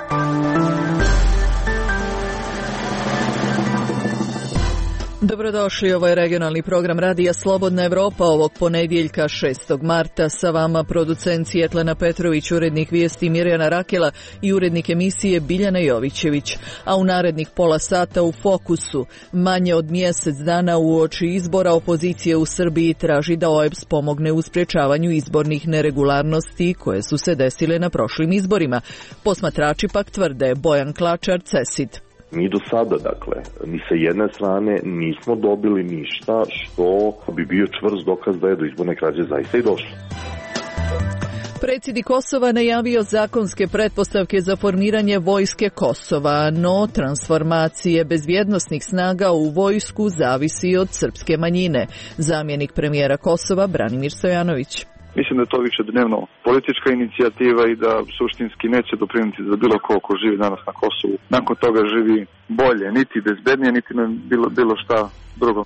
Dobrodošli, ovo je regionalni program Radija Slobodna Evropa ovog ponedjeljka 6. marta. Sa vama producent Svjetlana Petrović, urednik vijesti Mirjana Rakela i urednik emisije Biljana Jovićević. A u narednih pola sata u fokusu, manje od mjesec dana uoči izbora, opozicija u Srbiji traži da OEBS pomogne u sprječavanju izbornih neregularnosti koje su se desile na prošlim izborima. Posmatrači pak tvrde, Bojan Klačar, CESID. Mi do sada, mi sa jedne strane nismo dobili ništa što bi bio čvrst dokaz da je do izborne krađe zaista i došlo. Predsjednik Kosova najavio zakonske pretpostavke za formiranje vojske Kosova, no transformacije bezbjednosnih snaga u vojsku zavisi od srpske manjine. Zamjenik premijera Kosova Branimir Stojanović. Mislim da je to više dnevno politička inicijativa i da suštinski neće doprinijeti za bilo ko živi danas na Kosovu. Nakon toga živi bolje, niti bezbednije, niti bilo šta drugo.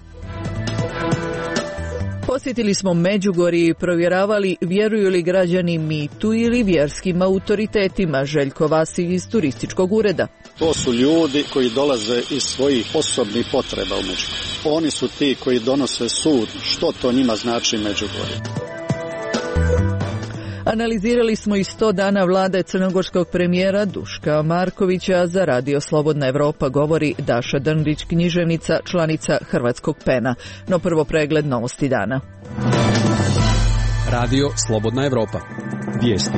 Posjetili smo Međugorje i provjeravali vjeruju li građani mitu ili vjerskim autoritetima. Željko Vasilj iz turističkog ureda. To su ljudi koji dolaze iz svojih osobnih potreba u Međugorje. Oni su ti koji donose sud što to njima znači Međugorje. Analizirali smo i 100 dana vlade crnogorskog premijera Duška Markovića. Za Radio Slobodna Evropa govori Daša Drndić, književnica, članica Hrvatskog PEN-a. No prvo pregled novosti dana. Radio Slobodna Evropa. Vijesti.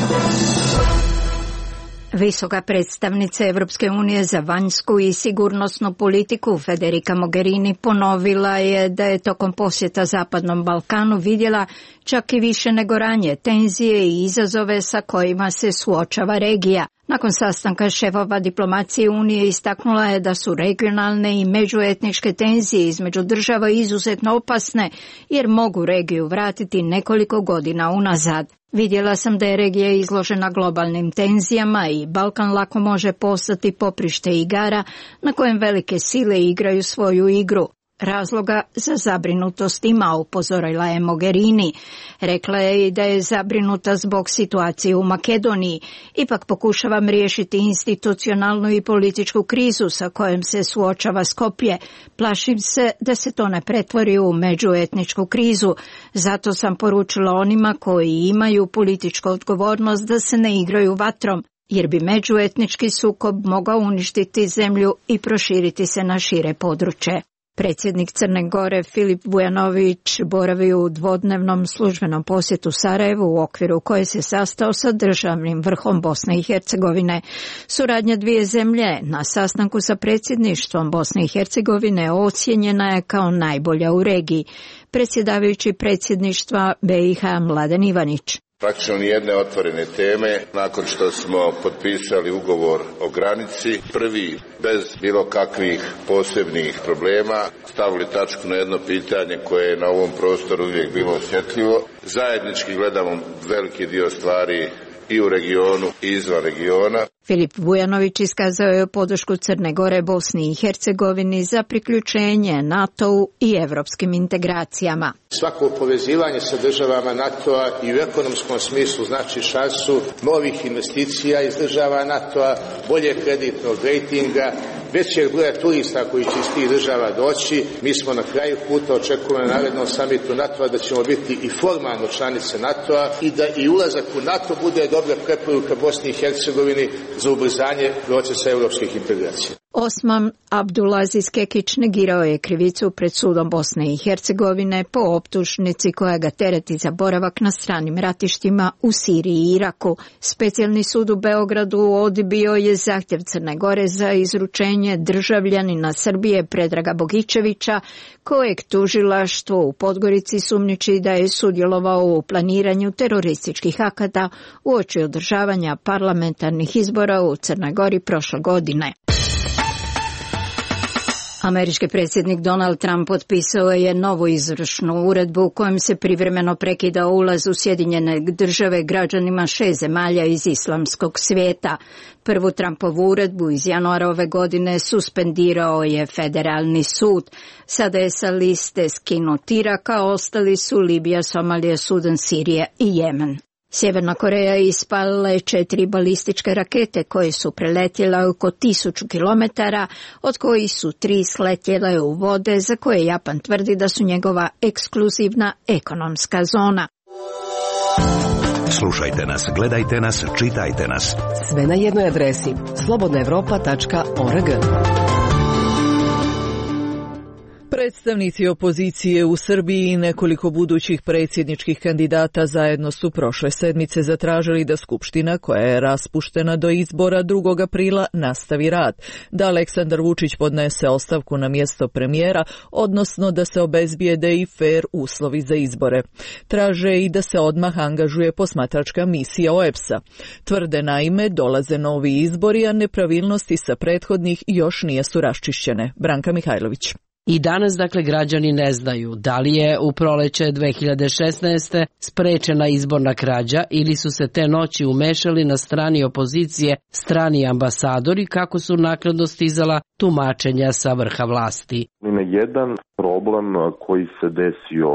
Visoka predstavnica Europske unije za vanjsku i sigurnosnu politiku Federica Mogherini ponovila je da je tokom posjeta Zapadnom Balkanu vidjela čak i više nego ranije tenzije i izazove sa kojima se suočava regija. Nakon sastanka šefova diplomacije Unije istaknula je da su regionalne i međuetničke tenzije između država izuzetno opasne jer mogu regiju vratiti nekoliko godina unazad. Vidjela sam da je regija izložena globalnim tenzijama i Balkan lako može postati poprište igara na kojem velike sile igraju svoju igru. Razloga za zabrinutost ima, upozorila je Mogherini. Rekla je i da je zabrinuta zbog situacije u Makedoniji. Ipak pokušavam riješiti institucionalnu i političku krizu sa kojom se suočava Skopje. Plašim se da se to ne pretvori u međuetničku krizu. Zato sam poručila onima koji imaju političku odgovornost da se ne igraju vatrom, jer bi međuetnički sukob mogao uništiti zemlju i proširiti se na šire područje. Predsjednik Crne Gore Filip Vujanović boravi u dvodnevnom službenom posjetu Sarajevu u okviru koje se sastao sa državnim vrhom Bosne i Hercegovine. Suradnja dvije zemlje na sastanku sa predsjedništvom Bosne i Hercegovine ocijenjena je kao najbolja u regiji. Predsjedavajući predsjedništva BiH Mladen Ivanić. Praktično nijedne otvorene teme. Nakon što smo potpisali ugovor o granici, prvi bez bilo kakvih posebnih problema, stavili tačku na jedno pitanje koje je na ovom prostoru uvijek bilo osjetljivo. Zajednički gledamo veliki dio stvari i u regionu i izvan regiona. Filip Vujanović iskazao je podršku Crne Gore Bosni i Hercegovini za priključenje NATO-u i evropskim integracijama. Svako povezivanje sa državama NATO-a i u ekonomskom smislu znači šansu novih investicija iz država NATO-a, bolje kreditnog rejtinga, većeg broja turista koji će iz tih država doći. Mi smo na kraju puta, očekujemo na narednom samitu NATO-a da ćemo biti i formalno članice NATO-a i da i ulazak u NATO bude dobra preporuka Bosni i Hercegovini za ubrzanje procesa europskih integracija. Osman Abdulaziz Kekić negirao je krivicu pred sudom Bosne i Hercegovine po optužnici koja ga tereti za boravak na stranim ratištima u Siriji i Iraku. Specijalni sud u Beogradu odbio je zahtjev Crne Gore za izručenje državljanina Srbije Predraga Bogićevića, kojeg tužilaštvo u Podgorici sumnjiči da je sudjelovao u planiranju terorističkih akata uoči održavanja parlamentarnih izbora u Crnoj Gori prošle godine. Američki predsjednik Donald Trump potpisao je novu izvršnu uredbu u kojem se privremeno prekida ulaz u Sjedinjene države građanima 6 zemalja iz islamskog svijeta. Prvu Trumpovu uredbu iz januara ove godine suspendirao je federalni sud. Sada je sa liste skinut Irak, a ostali su Libija, Somalija, Sudan, Sirija i Jemen. Sjeverna Koreja je ispalila 4 balističke rakete koje su preletjele oko 1000 kilometara, od kojih su 3 sletjele u vode za koje Japan tvrdi da su njegova ekskluzivna ekonomska zona. Slušajte nas, gledajte nas, čitajte nas. Sve na jednoj adresi slobodnaevropa.org. Predstavnici opozicije u Srbiji i nekoliko budućih predsjedničkih kandidata zajedno su prošle sedmice zatražili da Skupština, koja je raspuštena do izbora 2. aprila, nastavi rad, da Aleksandar Vučić podnese ostavku na mjesto premijera, odnosno da se obezbijede i fer uslovi za izbore. Traže i da se odmah angažuje posmatračka misija OEBS-a. Tvrde naime, dolaze novi izbori, a nepravilnosti sa prethodnih još nisu raščišćene. Branka Mihajlović. I danas, dakle, građani ne znaju da li je u proleće 2016. sprečena izborna krađa ili su se te noći umešali na strani opozicije strani ambasadori, kako su naknadno stizala tumačenja sa vrha vlasti. Na jedan problem koji se desio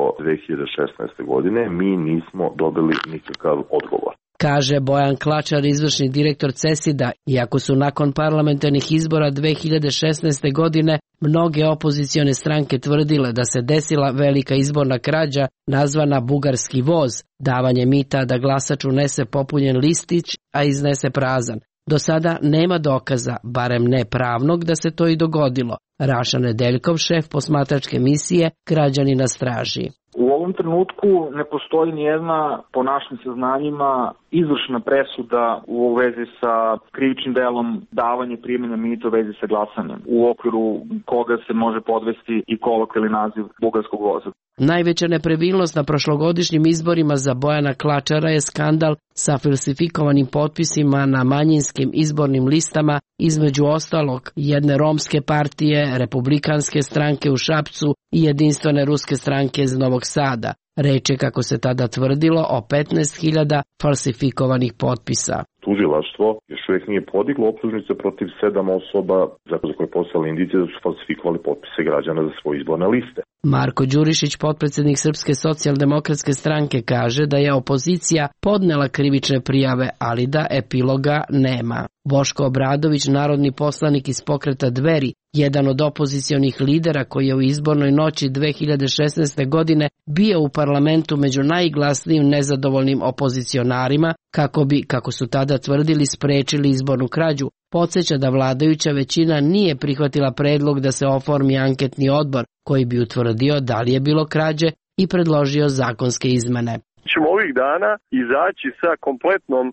2016. godine mi nismo dobili nikakav odgovor. Kaže Bojan Klačar, izvršni direktor CESID-a, iako su nakon parlamentarnih izbora 2016. godine mnoge opozicione stranke tvrdile da se desila velika izborna krađa nazvana bugarski voz, davanje mita da glasač unese popunjen listić, a iznese prazan. Do sada nema dokaza, barem ne pravnog, da se to i dogodilo. Raša Nedeljkov, šef posmatračke misije Građani na straži. U ovom trenutku ne postoji nijedna, po našim saznanjima, izvršna presuda u vezi sa krivičnim delom davanje primanja mita u vezi sa glasanjem, u okviru koga se može podvesti i kolokvijalni naziv bugarskog voza. Najveća nepravilnost na prošlogodišnjim izborima za Bojana Klačara je skandal sa falsifikovanim potpisima na manjinskim izbornim listama, između ostalog jedne romske partije, republikanske stranke u Šapcu i jedinstvene ruske stranke iz Novog Sada. Reč je, kako se tada tvrdilo, o 15.000 falsifikovanih potpisa. Tužilaštvo još uvijek nije podiglo optužnice protiv 7 osoba za koje poslali indicije da su falsifikovali potpise građana za svoje izborne liste. Marko Đurišić, potpredsjednik Srpske socijaldemokratske stranke, kaže da je opozicija podnela krivične prijave, ali da epiloga nema. Boško Obradović, narodni poslanik iz pokreta Dveri, jedan od opozicionih lidera koji je u izbornoj noći 2016. godine bio u parlamentu među najglasnijim nezadovoljnim opozicionarima, kako bi, kako su tada tvrdili, sprečili izbornu krađu, podsjeća da vladajuća većina nije prihvatila predlog da se oformi anketni odbor koji bi utvrdio da li je bilo krađe i predložio zakonske izmene. Ćemo ovih dana izaći sa kompletnom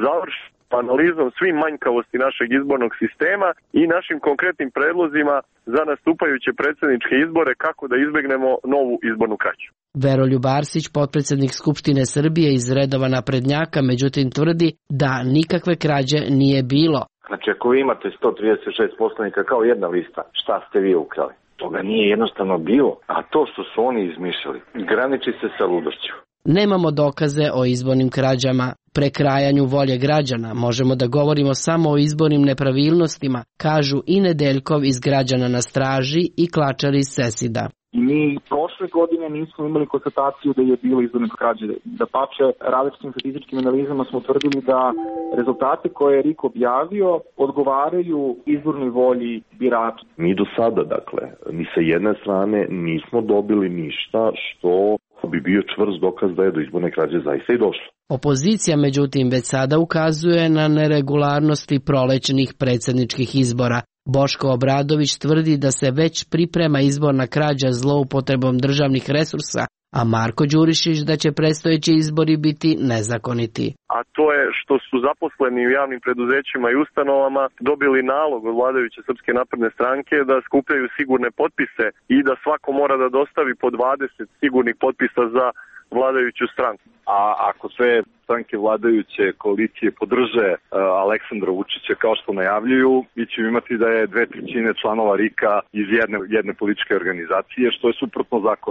analizom svim manjkavosti našeg izbornog sistema i našim konkretnim predlozima za nastupajuće predsjedničke izbore kako da izbjegnemo novu izbornu krađu. Veroljub Arsić, potpredsjednik Skupštine Srbije iz redova naprednjaka, međutim tvrdi da nikakve krađe nije bilo. Znači, ako vi imate 136 poslanika kao jedna lista, šta ste vi ukrali? Toga nije jednostavno bilo, a to što su oni izmišljali graniči se sa ludošću. Nemamo dokaze o izbornim krađama, prekrajanju volje građana, možemo da govorimo samo o izbornim nepravilnostima, kažu i Nedeljkov iz Građana na straži i Klačar iz CESID-a. I mi prošle godine nismo imali konstataciju da je bilo izborne krađe. Da pače, različitim statističkim analizama smo utvrdili da rezultate koje je RIK objavio odgovaraju izbornoj volji birača. Mi do sada, dakle, ni sa jedne strane nismo dobili ništa što bi bio čvrst dokaz da je do izborne krađe zaista i došlo. Opozicija, međutim, već sada ukazuje na neregularnosti prolećnih predsjedničkih izbora. Boško Obradović tvrdi da se već priprema izborna krađa zloupotrebom državnih resursa, a Marko Đurišić da će predstojeći izbori biti nezakoniti. A to je što su zaposleni u javnim preduzećima i ustanovama dobili nalog od vladajuće Srpske napredne stranke da skupljaju sigurne potpise i da svako mora da dostavi po 20 sigurnih potpisa za vladajuću stranku. A ako sve stranke vladajuće koalicije podrže Aleksandra Vučića kao što najavljuju, mi ćemo imati da je 2/3 članova RIK-a iz jedne političke organizacije, što je suprotno zakonu.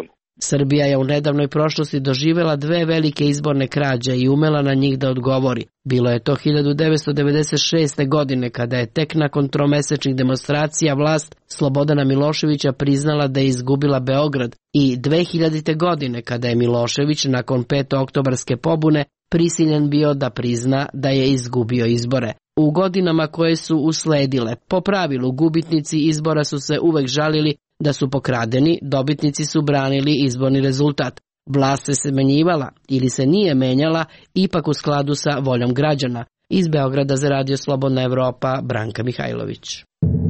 Srbija je u nedavnoj prošlosti doživjela 2 velike izborne krađe i umela na njih da odgovori. Bilo je to 1996. godine kada je tek nakon tromesečnih demonstracija vlast Slobodana Miloševića priznala da je izgubila Beograd i 2000. godine kada je Milošević nakon 5. oktobarske pobune prisiljen bio da prizna da je izgubio izbore. U godinama koje su usledile, po pravilu gubitnici izbora su se uvek žalili da su pokradeni, dobitnici su branili izborni rezultat. Vlast se smenjivala ili se nije menjala, ipak u skladu sa voljom građana. Iz Beograda za Radio Slobodna Evropa, Branka Mihajlović.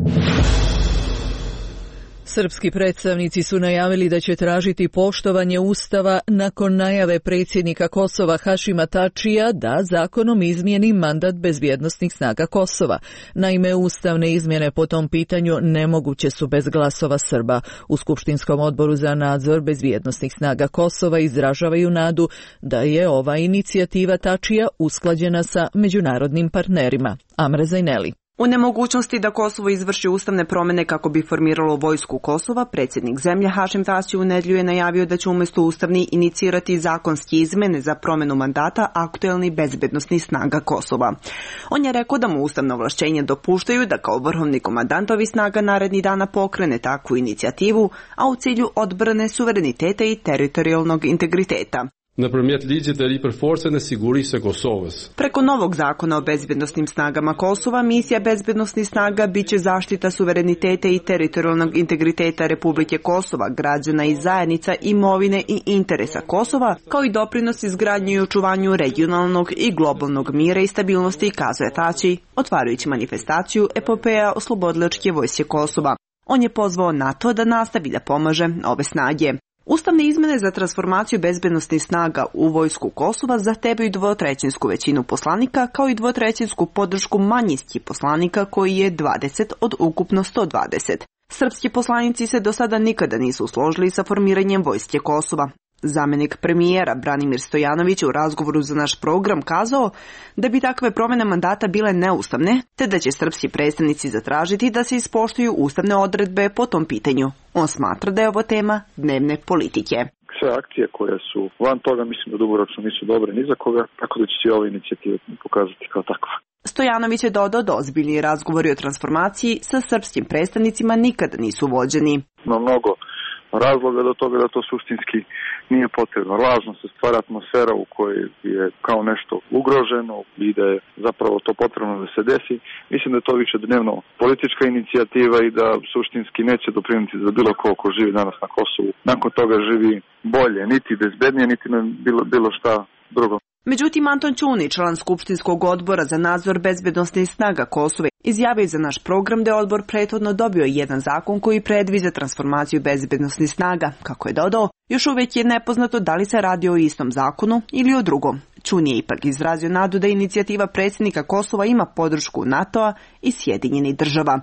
Srpski predstavnici su najavili da će tražiti poštovanje Ustava nakon najave predsjednika Kosova Hašima Tačija da zakonom izmijeni mandat bezbjednosnih snaga Kosova. Naime, ustavne izmjene po tom pitanju nemoguće su bez glasova Srba. U Skupštinskom odboru za nadzor bezbjednosnih snaga Kosova izražavaju nadu da je ova inicijativa Tačija usklađena sa međunarodnim partnerima. Amra Zajneli. U nemogućnosti da Kosovo izvrši ustavne promjene kako bi formiralo vojsku Kosova, predsjednik zemlje Hašim Tači u nedjelju je najavio da će umjesto ustavni inicirati zakonske izmjene za promjenu mandata aktuelnih bezbednosnih snaga Kosova. On je rekao da mu ustavno ovlašćenje dopuštaju da kao vrhovni komandant ovih snaga narednih dana pokrene takvu inicijativu, a u cilju odbrane suvereniteta i teritorijalnog integriteta. Në përmjet ligjit e ri për forcën e sigurisë së Kosovës. Preko novog zakona o bezbednosnim snagama Kosova, misija bezbednosnih snaga biće zaštita suvereniteta i teritorijalnog integriteta Republike Kosova, građana i zajednica, imovine i interesa Kosova, kao i doprinos izgradnju i očuvanju regionalnog i globalnog mira i stabilnosti, kazuje Tači, otvarajući manifestaciju Epopeja oslobodilačke vojske Kosova. On je pozvao NATO da nastavi da pomaže ove snage. Ustavne izmjene za transformaciju bezbednosnih snaga u vojsku Kosova zahtevaju 2/3 većinu poslanika, kao i 2/3 podršku manjinskih poslanika, koji je 20 od ukupno 120. Srpski poslanici se do sada nikada nisu složili sa formiranjem vojske Kosova. Zamjenik premijera Branimir Stojanović u razgovoru za naš program kazao da bi takve promjene mandata bile neustavne, te da će srpski predstavnici zatražiti da se ispoštuju ustavne odredbe po tom pitanju. On smatra da je ovo tema dnevne politike. Sve akcije koje su van toga, mislim da dugoročno nisu dobre ni za koga, tako da će se ove inicijative pokazati kao takva. Stojanović je dodao da ozbiljni razgovori o transformaciji sa srpskim predstavnicima nikada nisu vođeni. Mnogo razloga do toga da to suštinski nije potrebno. Lažno se stvara atmosfera u kojoj je kao nešto ugroženo i da je zapravo to potrebno da se desi. Mislim da je to više dnevno politička inicijativa i da suštinski neće doprinijeti za bilo ko živi danas na Kosovu. Nakon toga živi bolje, niti bezbednije, niti bilo šta drugo. Međutim, Anton Ćuni, član Skupštinskog odbora za nadzor bezbednosnih snaga Kosova, izjavio za naš program da je odbor prethodno dobio jedan zakon koji predviđa transformaciju bezbednosnih snaga. Kako je dodao, još uvijek je nepoznato da li se radi o istom zakonu ili o drugom. Ćuni je ipak izrazio nadu da inicijativa predsjednika Kosova ima podršku NATO-a i Sjedinjenih država.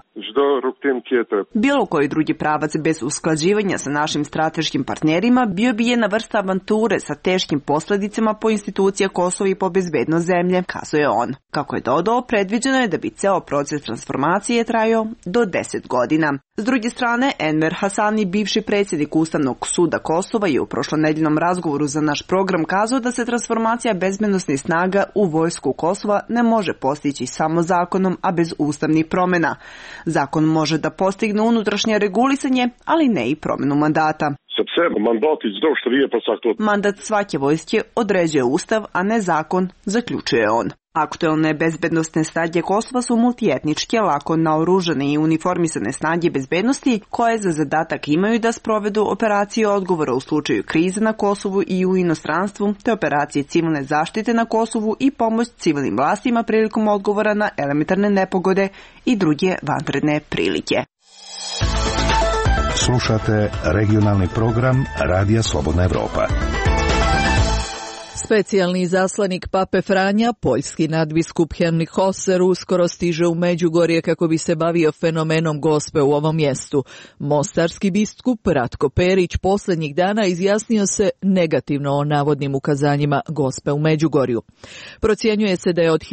Bilo koji drugi pravac bez usklađivanja sa našim strateškim partnerima bio bi jedna vrsta avanture sa teškim posljedicama po institucija Kosova i po bezbednost zemlje, kazuje on. Kako je dodao, predviđeno je da bi ceo proces transformacije trajao do 10 godina. S druge strane, Enver Hasani, bivši predsjednik Ustavnog suda Kosova, je u prošlonedjeljnom razgovoru za naš program kazao da se transformacija bezbednosnih snaga u vojsku Kosova ne može postići samo zakonom, a bez ustavnih promjena. Zakon može da postigne unutrašnje regulisanje, ali ne i promjenu mandata. Mandat svake vojske određuje Ustav, a ne zakon, zaključuje on. Aktuelne bezbednosne snage Kosova su multietničke, lako naoružane i uniformisane snage bezbednosti, koje za zadatak imaju da sprovedu operacije odgovora u slučaju krize na Kosovu i u inostranstvu, te operacije civilne zaštite na Kosovu i pomoć civilnim vlastima prilikom odgovora na elementarne nepogode i druge vanredne prilike. Slušate regionalni program Radija Slobodna Evropa. Specijalni izaslanik Pape Franja, poljski nadbiskup Henrik Hoser, uskoro stiže u Međugorje kako bi se bavio fenomenom Gospe u ovom mjestu. Mostarski biskup Ratko Perić posljednjih dana izjasnio se negativno o navodnim ukazanjima Gospe u Međugorju. Procjenjuje se da je od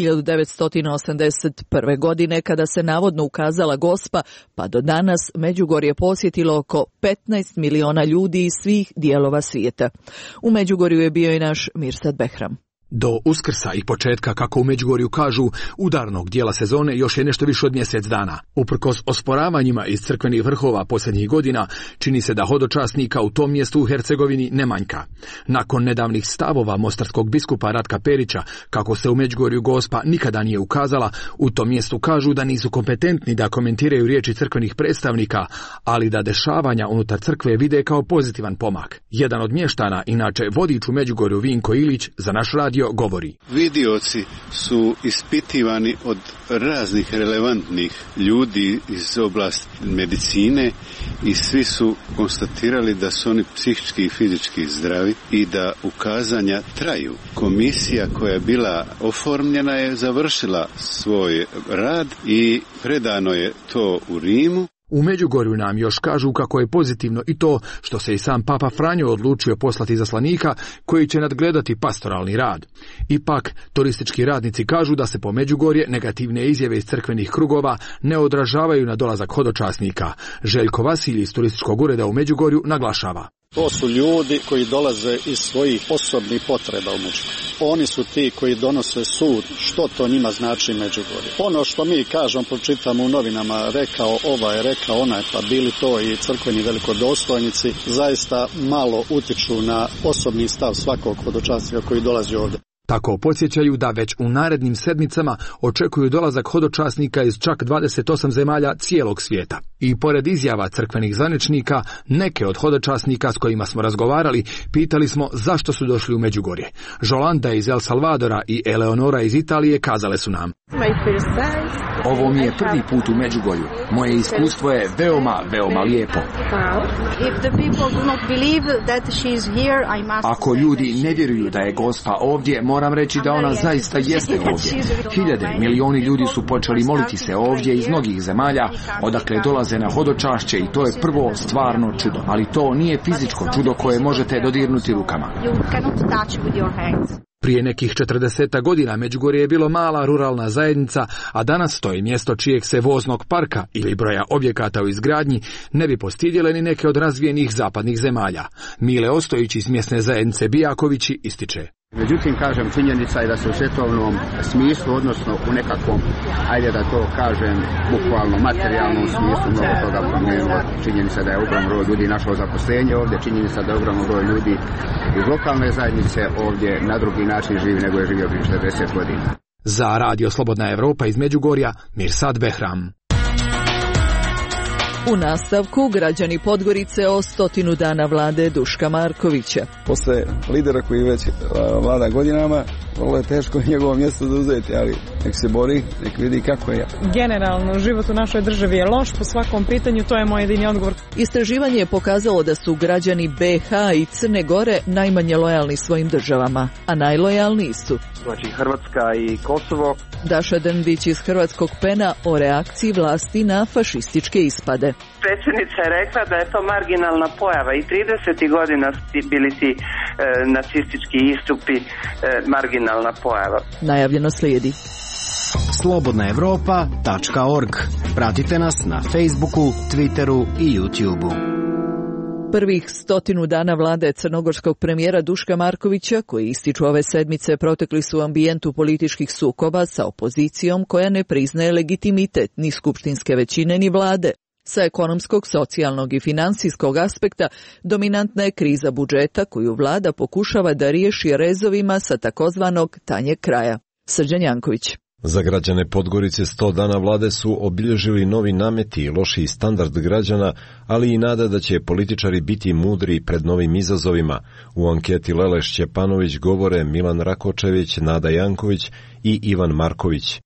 1981. godine, kada se navodno ukazala Gospa, pa do danas Međugorje posjetilo oko 15 miliona ljudi iz svih dijelova svijeta. U Međugorju je bio i naš Mirsad Behram. Do Uskrsa i početka, kako u Međugorju kažu, udarnog dijela sezone još je nešto više od mjesec dana. Uprkos osporavanjima iz crkvenih vrhova posljednjih godina, čini se da hodočasnika u tom mjestu u Hercegovini ne manjka. Nakon nedavnih stavova mostarskog biskupa Ratka Perića, kako se u Međugorju Gospa nikada nije ukazala, u tom mjestu kažu da nisu kompetentni da komentiraju riječi crkvenih predstavnika, ali da dešavanja unutar crkve vide kao pozitivan pomak. Jedan od mještana, inače vodič u Međugorju Vinko Ilić, za naš radio govori. Vidioci su ispitivani od raznih relevantnih ljudi iz oblasti medicine i svi su konstatirali da su oni psihički i fizički zdravi i da ukazanja traju. Komisija koja je bila oformljena je završila svoj rad i predano je to u Rimu. U Međugorju nam još kažu kako je pozitivno i to što se i sam Papa Franjo odlučio poslati izaslanika koji će nadgledati pastoralni rad. Ipak, turistički radnici kažu da se po Međugorje negativne izjave iz crkvenih krugova ne odražavaju na dolazak hodočasnika. Željko Vasilj iz turističkog ureda u Međugorju naglašava. To su ljudi koji dolaze iz svojih osobnih potreba u Međugorju. Oni su ti koji donose sud što to njima znači Međugorje. Ono što mi kažemo, pročitamo u novinama, rekao ovaj, rekao onaj, pa bili to i crkveni velikodostojnici, zaista malo utiču na osobni stav svakog hodočasnika koji dolazi ovdje. Tako podsjećaju da već u narednim sedmicama očekuju dolazak hodočasnika iz čak 28 zemalja cijelog svijeta. I pored izjava crkvenih zvaničnika, neke od hodočasnika s kojima smo razgovarali pitali smo zašto su došli u Međugorje. Jolanda iz El Salvadora i Eleonora iz Italije kazale su nam. Ovo mi je prvi put u Međugorju. Moje iskustvo je veoma lijepo. Ako ljudi ne vjeruju da je Gospa ovdje, moram reći da ona zaista jeste ovdje. Hiljade, milioni ljudi su počeli moliti se ovdje iz mnogih zemalja, odakle dolaze na hodočašće i to je prvo stvarno čudo. Ali to nije fizičko čudo koje možete dodirnuti rukama. Prije nekih 40 godina Međugorje je bilo mala ruralna zajednica, a danas to je mjesto čijeg se voznog parka ili broja objekata u izgradnji ne bi postidjele ni neke od razvijenih zapadnih zemalja. Mile Ostojić iz mjesne zajednice Bijakovići ističe. Međutim, kažem, činjenica je da se u svjetovnom smislu, odnosno u nekakvom, ajde da to kažem, bukvalno materijalnom smislu, mnogo toga promijenilo. Činjenica da je ogroman broj ljudi našlo zaposlenje ovdje, činjenica da je ogroman broj ljudi iz lokalne zajednice ovdje na drugi način živi nego je živio prije 40 godina. Za Radio Slobodna Evropa iz Međugorja, Mirsad Behram. U nastavku građani Podgorice o 100 dana vlade Duška Markovića. Posle lidera koji već vlada godinama, vrlo je teško njegovo mjesto zauzeti, ali nek se bori, nek vidi kako je. Generalno, život u našoj državi je loš po svakom pitanju, to je moj jedini odgovor. Istraživanje je pokazalo da su građani BiH i Crne Gore najmanje lojalni svojim državama, a najlojalniji su znači Hrvatska i Kosovo. Daša Dendić iz hrvatskog PEN-a o reakciji vlasti na fašističke ispade. Predsjednica je rekla da je to marginalna pojava i 30. godina bili ti nacistički istupi marginalna pojava. Najavljeno slijedi. Slobodnaevropa.org. Pratite nas na Facebooku, Twitteru i YouTubeu. Prvih 100 dana vlade crnogorskog premijera Duška Markovića, koji ističu ove sedmice, protekli su u ambijentu političkih sukoba sa opozicijom koja ne priznaje legitimitet ni skupštinske većine ni vlade. Sa ekonomskog, socijalnog i financijskog aspekta dominantna je kriza budžeta koju vlada pokušava da riješi rezovima sa takozvanog tanjeg kraja. Srđan Janković. Za građane Podgorice 100 dana vlade su obilježili novi nameti i lošiji standard građana, ali i nada da će političari biti mudri pred novim izazovima. U anketi Lele Šćepanović govore Milan Rakočević, Nada Janković i Ivan Marković.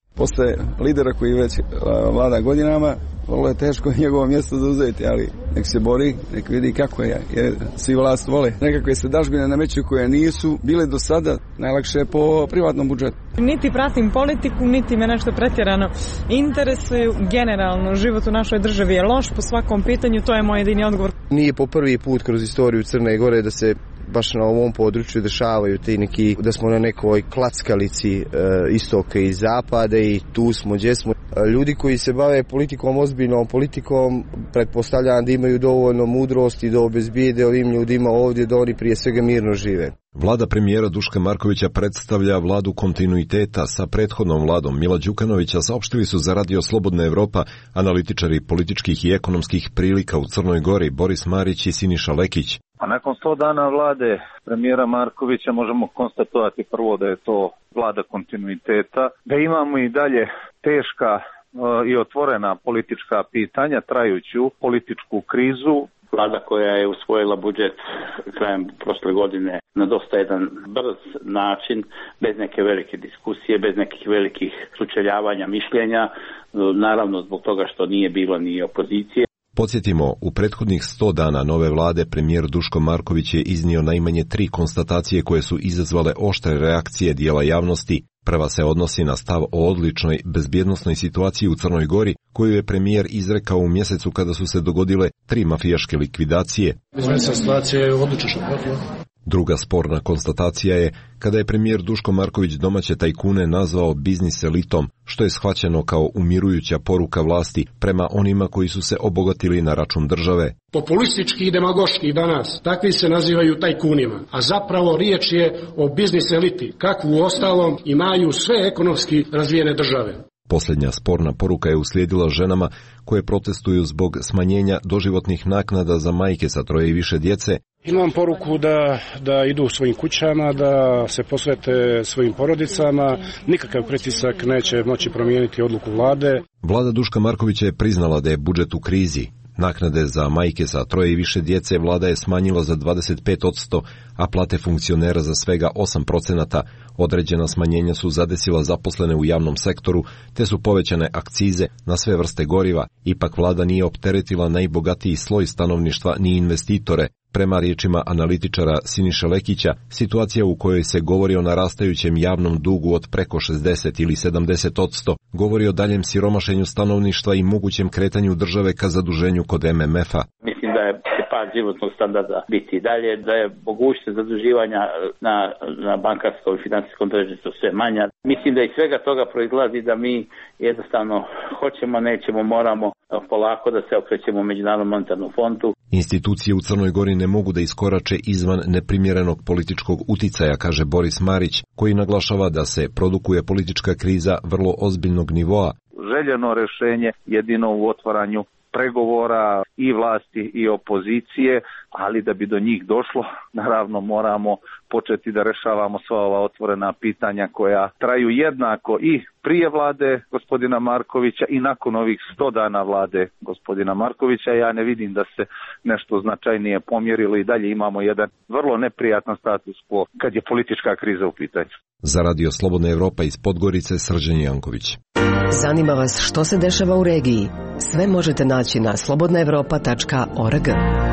Posle lidera koji već vlada godinama, vrlo je teško njegovo mjesto zauzeti, ali nek se bori, nek vidi kako je, jer svi vlast vole. Nekakve se dažbine nameću koje nisu bile do sada, najlakše je po privatnom budžetu. Niti pratim politiku, niti me nešto pretjerano interesuju. Generalno, život u našoj državi je loš po svakom pitanju, to je moj jedini odgovor. Nije po prvi put kroz istoriju Crne Gore da se baš na ovom području dešavaju ti neki, da smo na nekoj klackalici istoka i zapada i tu smo gdje smo. Ljudi koji se bave politikom, ozbiljnom politikom, pretpostavljam da imaju dovoljno mudrosti da obezbijede ovim ljudima ovdje da oni prije svega mirno žive. Vlada premijera Duška Markovića predstavlja vladu kontinuiteta sa prethodnom vladom Mila Đukanovića, saopštili su za Radio Slobodna Evropa analitičari političkih i ekonomskih prilika u Crnoj Gori Boris Marić i Siniša Lekić. A nakon 100 dana vlade premijera Markovića možemo konstatovati prvo da je to vlada kontinuiteta, da imamo i dalje teška i otvorena politička pitanja, trajuću političku krizu. Vlada koja je usvojila budžet krajem prošle godine na dosta jedan brz način, bez neke velike diskusije, bez nekih velikih sučeljavanja mišljenja, naravno zbog toga što nije bilo ni opozicije. Podsjetimo, u prethodnih 100 dana nove vlade premijer Duško Marković je iznio najmanje 3 konstatacije koje su izazvale oštre reakcije dijela javnosti. Prva se odnosi na stav o odličnoj bezbjednosnoj situaciji u Crnoj Gori, koju je premijer izrekao u mjesecu kada su se dogodile 3 mafijaške likvidacije. Bezbjednosna situacija je odlična. Druga sporna konstatacija je kada je premijer Duško Marković domaće tajkune nazvao biznis elitom, što je shvaćeno kao umirujuća poruka vlasti prema onima koji su se obogatili na račun države. Populistički i demagoški danas takvi se nazivaju tajkunima, a zapravo riječ je o biznis eliti, kakvu u ostalom imaju sve ekonomski razvijene države. Posljednja sporna poruka je uslijedila ženama koje protestuju zbog smanjenja doživotnih naknada za majke sa 3 i više djece. Imam poruku da idu u svojim kućama, da se posvete svojim porodicama, nikakav pritisak neće moći promijeniti odluku vlade. Vlada Duška Markovića je priznala da je budžet u krizi. Naknade za majke sa 3 i više djece vlada je smanjila za 25%, a plate funkcionera za svega 8%. Određena smanjenja su zadesila zaposlene u javnom sektoru, te su povećane akcize na sve vrste goriva. Ipak vlada nije opteretila najbogatiji sloj stanovništva ni investitore. Prema riječima analitičara Siniše Lekića, situacija u kojoj se govori o narastajućem javnom dugu od preko 60 ili 70% govori o daljem siromašenju stanovništva i mogućem kretanju države ka zaduženju kod MMF-a. Mislim da je pad životnog standarda biti i dalje, da je mogućnost zaduživanja na bankarskom i financijskom tržištu sve manja. Mislim da iz svega toga proizlazi da mi jednostavno hoćemo, nećemo, moramo polako da se okrećemo Međunarodnom monetarnom fondu. Institucije u Crnoj Gori ne mogu da iskorače izvan neprimjerenog političkog uticaja, kaže Boris Marić, koji naglašava da se produkuje politička kriza vrlo ozbiljnog nivoa. Željeno rješenje jedino u otvaranju pregovora i vlasti i opozicije, ali da bi do njih došlo, naravno moramo početi da rešavamo sva ova otvorena pitanja koja traju jednako i prije vlade gospodina Markovića i nakon ovih 100 dana vlade gospodina Markovića. Ja ne vidim da se nešto značajnije pomjerilo i dalje imamo jedan vrlo neprijatan status quo kad je politička kriza u pitanju. Za Radio Slobodna Evropa iz Podgorice, Srđan Janković. Zanima vas što se dešava u regiji? Sve možete naći na slobodnaevropa.org.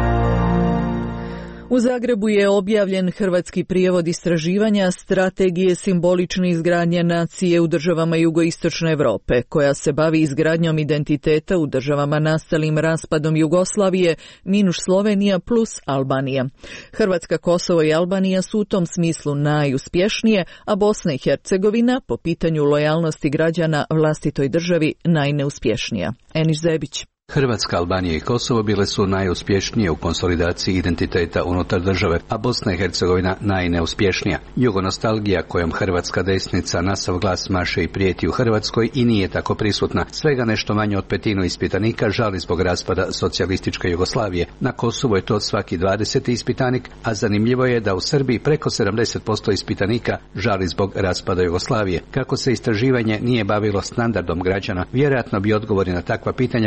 U Zagrebu je objavljen hrvatski prijevod istraživanja Strategije simbolične izgradnje nacije u državama jugoistočne Europe, koja se bavi izgradnjom identiteta u državama nastalim raspadom Jugoslavije minus Slovenija plus Albanija. Hrvatska, Kosovo i Albanija su u tom smislu najuspješnije, a Bosna i Hercegovina po pitanju lojalnosti građana vlastitoj državi najneuspješnija. Eniš Zebić. Hrvatska, Albanija i Kosovo bile su najuspješnije u konsolidaciji identiteta unutar države, a Bosna i Hercegovina najneuspješnija. Jugonostalgija kojom hrvatska desnica na sav glas maše i prijeti u Hrvatskoj i nije tako prisutna. Svega nešto manje od petinu ispitanika žali zbog raspada socijalističke Jugoslavije. Na Kosovu je to svaki 20. ispitanik, a zanimljivo je da u Srbiji preko 70% ispitanika žali zbog raspada Jugoslavije. Kako se istraživanje nije bavilo standardom građana, vjerojatno bi odgovori na takva pitanja pokazali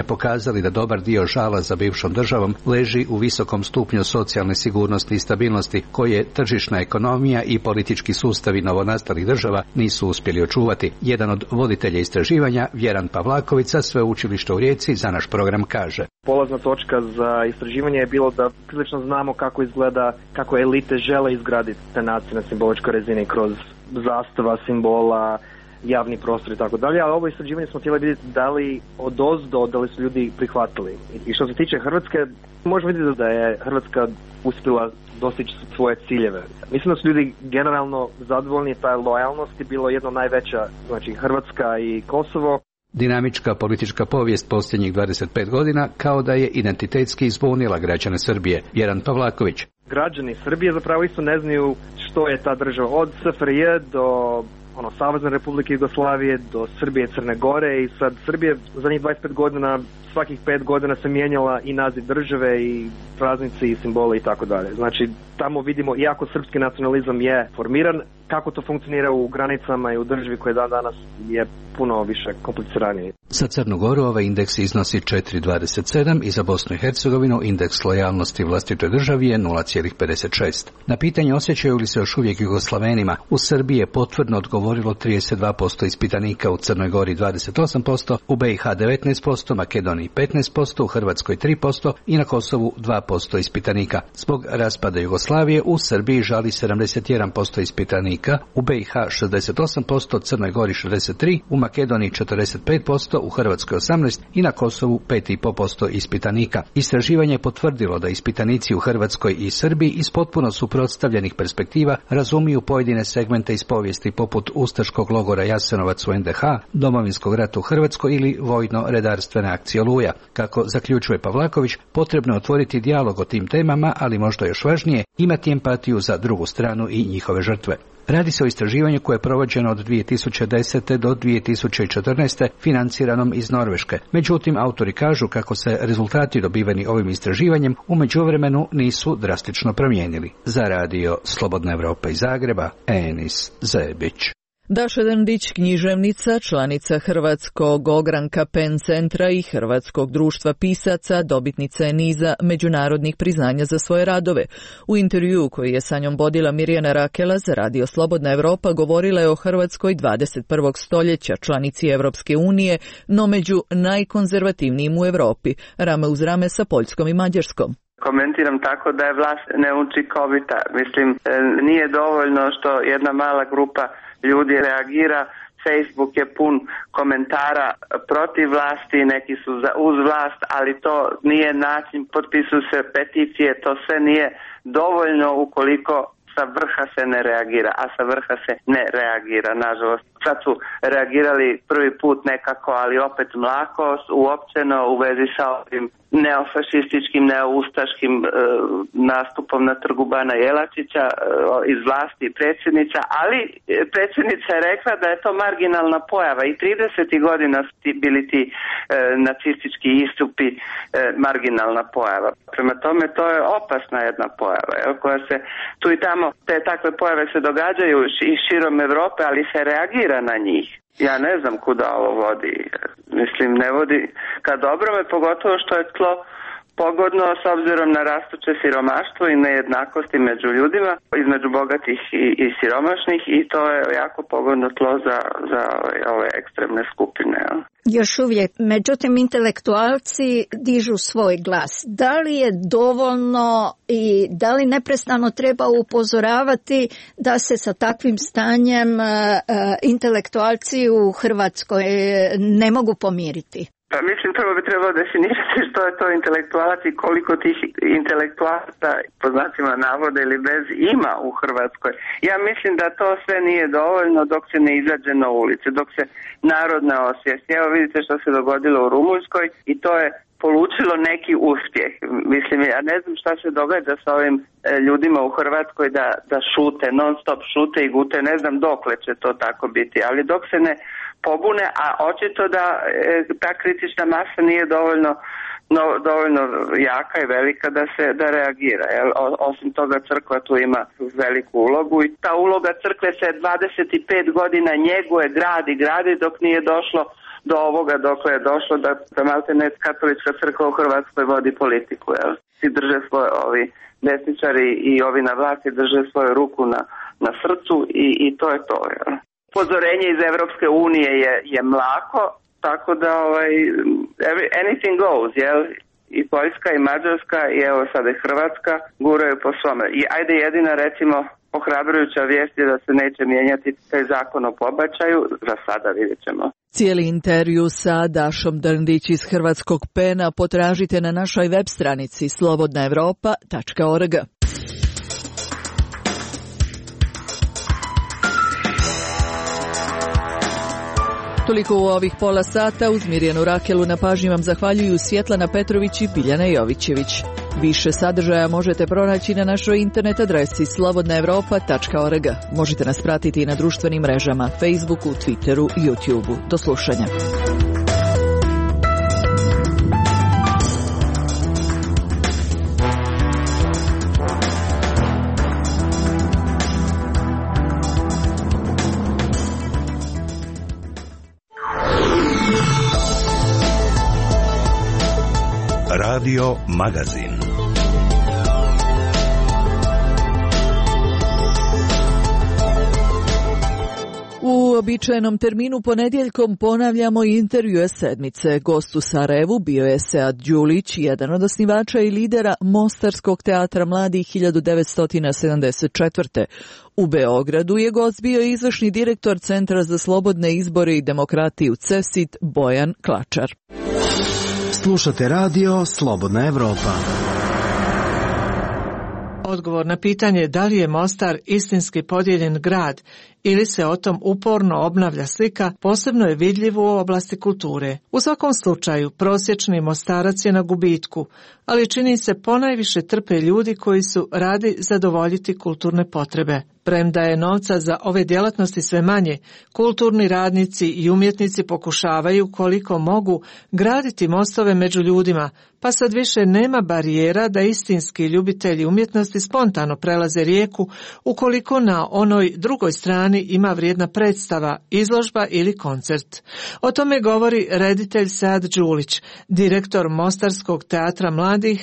ukazali da dobar dio žala za bivšom državom leži u visokom stupnju socijalne sigurnosti i stabilnosti koje tržišna ekonomija i politički sustavi novonastalih država nisu uspjeli očuvati. Jedan od voditelja istraživanja, Vjeran Pavlaković sa Sveučilišta u Rijeci, za naš program kaže: Polazna točka za istraživanje je bilo da prilično znamo kako izgleda, kako elite žele izgraditi te nacije na simboličkoj razini kroz zastava, simbola, javni prostor i tako dalje, ali ovo istraživanje smo htjeli vidjeti da li odozdo, da li su ljudi prihvatili. I što se tiče Hrvatske, možemo vidjeti da je Hrvatska uspjela dostići svoje ciljeve. Mislim da su ljudi generalno zadovoljni, ta lojalnost je bilo jedno najveća, znači Hrvatska i Kosovo. Dinamička politička povijest posljednjih 25 godina kao da je identitetski izbunila građane Srbije. Vjeran Pavlaković. Građani Srbije zapravo isto ne znaju što je ta država, od SFRJ do Savezne Republike Jugoslavije do Srbije i Crne Gore, i sad Srbije za njih 25 godina, svakih 5 godina se mijenjala i naziv države i praznici i simboli i tako dalje. Znači tamo vidimo, iako srpski nacionalizam je formiran, kako to funkcionira u granicama i u državi koja danas je puno više kompliciranije. Za Crnu Goru ovaj indeks iznosi 4,27 i za Bosnu i Hercegovinu indeks lojalnosti vlastitoj državi je 0,56. Na pitanje osjećaju li se još uvijek Jugoslavenima, u Srbiji je potvrdno odgovorilo 32% ispitanika, u Crnoj Gori 28%, u BiH 19%, Makedoniji 15%, u Hrvatskoj 3% i na Kosovu 2% ispitanika. Zbog raspada Jugoslavije u Srbiji žali 71% ispitanika, u BiH 68%, Crnoj Gori 63%, u Makedoniji 45%, u Hrvatskoj 18% i na Kosovu 5,5% ispitanika. Istraživanje je potvrdilo da ispitanici u Hrvatskoj i Srbiji iz potpuno suprotstavljenih perspektiva razumiju pojedine segmente iz povijesti poput ustaškog logora Jasenovac u NDH, Domovinskog rata u Hrvatskoj ili vojno-redarstvene akcije Oluja. Kako zaključuje Pavlaković, potrebno je otvoriti dijalog o tim temama, ali možda još važnije, imati empatiju za drugu stranu i njihove žrtve. Radi se o istraživanju koje je provođeno od 2010. do 2014. financiranom iz Norveške. Međutim, autori kažu kako se rezultati dobiveni ovim istraživanjem u međuvremenu nisu drastično promijenili. Za radio Slobodna Evropa iz Zagreba, Enis Zebić. Daša Drndić, književnica, članica Hrvatskog ogranka PEN centra i Hrvatskog društva pisaca, dobitnica je niza međunarodnih priznanja za svoje radove. U intervjuu koji je sa njom vodila Mirjana Rakela za radio Slobodna Evropa govorila je o Hrvatskoj 21. stoljeća, članici Evropske unije, no među najkonzervativnijim u Europi, rame uz rame sa Poljskom i Mađarskom. Komentiram tako da je vlast neučinkovita. Mislim, nije dovoljno što jedna mala grupa ljudi reagira. Facebook je pun komentara protiv vlasti, neki su uz vlast, ali to nije način, potpisuju se peticije, to sve nije dovoljno ukoliko sa vrha se ne reagira, a sa vrha se ne reagira, nažalost. Sad su reagirali prvi put nekako, ali opet mlako, uopćeno u vezi sa ovim neofašističkim, neoustaškim nastupom na trgu Bana Jelačića iz vlasti predsjednica, ali predsjednica je rekla da je to marginalna pojava i 30. godina su bili ti nacistički istupi marginalna pojava. Prema tome to je opasna jedna pojava, koja se tu i tamo, te takve pojave se događaju i širom Europe, ali se reagira na njih. Ja ne znam kuda ovo vodi. Mislim, ne vodi ka dobrome, pogotovo što je tlo pogodno s obzirom na rastuće siromaštvo i nejednakosti među ljudima, između bogatih i siromašnih, i to je jako pogodno tlo za ove ekstremne skupine. Još uvijek, međutim, intelektualci dižu svoj glas. Da li je dovoljno i da li neprestano treba upozoravati da se sa takvim stanjem intelektualci u Hrvatskoj ne mogu pomiriti? Pa mislim, prvo bi trebalo definirati što je to intelektualac i koliko tih intelektualaca, po znacima navoda ili bez, ima u Hrvatskoj. Ja mislim da to sve nije dovoljno dok se ne izađe na ulice, dok se narod ne osvijesti. Evo vidite što se dogodilo u Rumunjskoj i to je polučilo neki uspjeh. Mislim, ja ne znam šta se događa sa ovim ljudima u Hrvatskoj da šute, non stop šute i gute, ne znam dokle će to tako biti, ali dok se ne pobune, a očito da ta kritična masa nije dovoljno jaka i velika da reagira. Osim toga, crkva tu ima veliku ulogu i ta uloga crkve se 25 godina njeguje, gradi dok nije došlo do ovoga dokle je došlo da maltene katolička crkva u Hrvatskoj vodi politiku. Jel? Svi drže svoje, ovi desničari i ovi na vlasti drže svoju ruku na srcu i to je to. Jel? Upozorenje iz Evropske unije je mlako, tako da anything goes, jel? I Poljska i Mađarska i evo sada i Hrvatska guraju po svome. I ajde jedina recimo ohrabrujuća vijest je da se neće mijenjati taj zakon o pobačaju, za sada vidjet ćemo. Cijeli intervju sa Dašom Drndić iz Hrvatskog PEN-a potražite na našoj web stranici slobodnaevropa.org. Toliko u ovih pola sata. Uz Mirjanu Rakelu na pažnji vam zahvaljuju Svjetlana Petrović i Biljana Jovićević. Više sadržaja možete pronaći na našoj internet adresi slobodnaevropa.org. Možete nas pratiti i na društvenim mrežama Facebooku, Twitteru i YouTubeu. Do slušanja. Radio Magazin. U običajenom terminu ponedjeljkom ponavljamo intervjue sedmice. Gost u Sarajevu bio je Sead Đulić, jedan od osnivača i lidera Mostarskog teatra mladih 1974. U Beogradu je gost bio izvršni direktor Centra za slobodne izbore i demokratiju CESIT Bojan Klačar. Slušate radio Slobodna Evropa. Odgovor na pitanje da li je Mostar istinski podijeljen grad ili se o tom uporno obnavlja slika, posebno je vidljiv u oblasti kulture. U svakom slučaju, prosječni Mostarac je na gubitku, ali čini se ponajviše trpe ljudi koji su radi zadovoljiti kulturne potrebe. Premda je novca za ove djelatnosti sve manje, kulturni radnici i umjetnici pokušavaju koliko mogu graditi mostove među ljudima, pa sad više nema barijera da istinski ljubitelji umjetnosti spontano prelaze rijeku ukoliko na onoj drugoj strani ima vrijedna predstava, izložba ili koncert. O tome govori reditelj Sead Đulić, direktor Mostarskog teatra mladih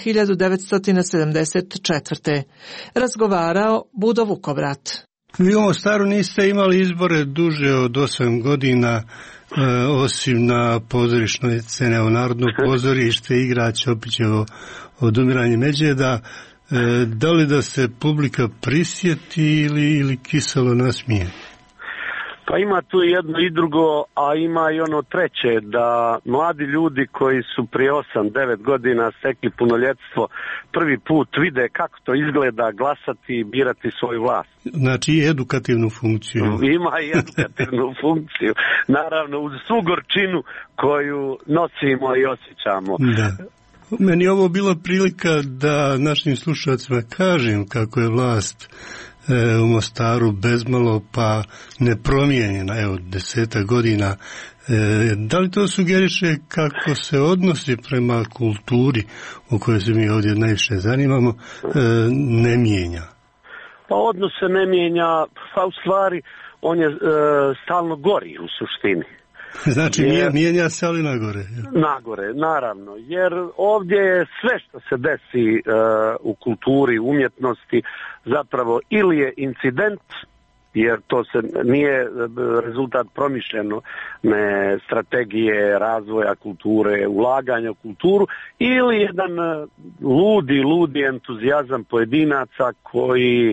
1974. Razgovarao Budo Vukovrat. Vi u Mostaru niste imali izbore duže od 8 godina, osim na pozorišnoj scene, u Narodno pozorište, igrać Opićevo Odumiranje Međeda. Da li da se publika prisjeti ili kiselo nasmije? Pa ima tu jedno i drugo, a ima i ono treće, da mladi ljudi koji su prije 8-9 godina stekli punoljetstvo prvi put vide kako to izgleda glasati i birati svoju vlast. Znači i edukativnu funkciju. Ima i edukativnu funkciju, naravno uz svu gorčinu koju nosimo i osjećamo. Da. Meni je ovo bila prilika da našim slušalcima kažem kako je vlast u Mostaru bezmalo pa nepromijenjena, evo 10 godina. Da li to sugeriše kako se odnosi prema kulturi o kojoj se mi ovdje najviše zanimamo ne mijenja? Pa odnos se ne mijenja, pa u stvari on je stalno gori u suštini. Znači mijenja se ali nagore. Nagore, naravno, jer ovdje je sve što se desi u kulturi, umjetnosti, zapravo ili je incident, jer to se nije rezultat promišljeno strategije razvoja kulture, ulaganja u kulturu, ili jedan ludi entuzijazam pojedinaca koji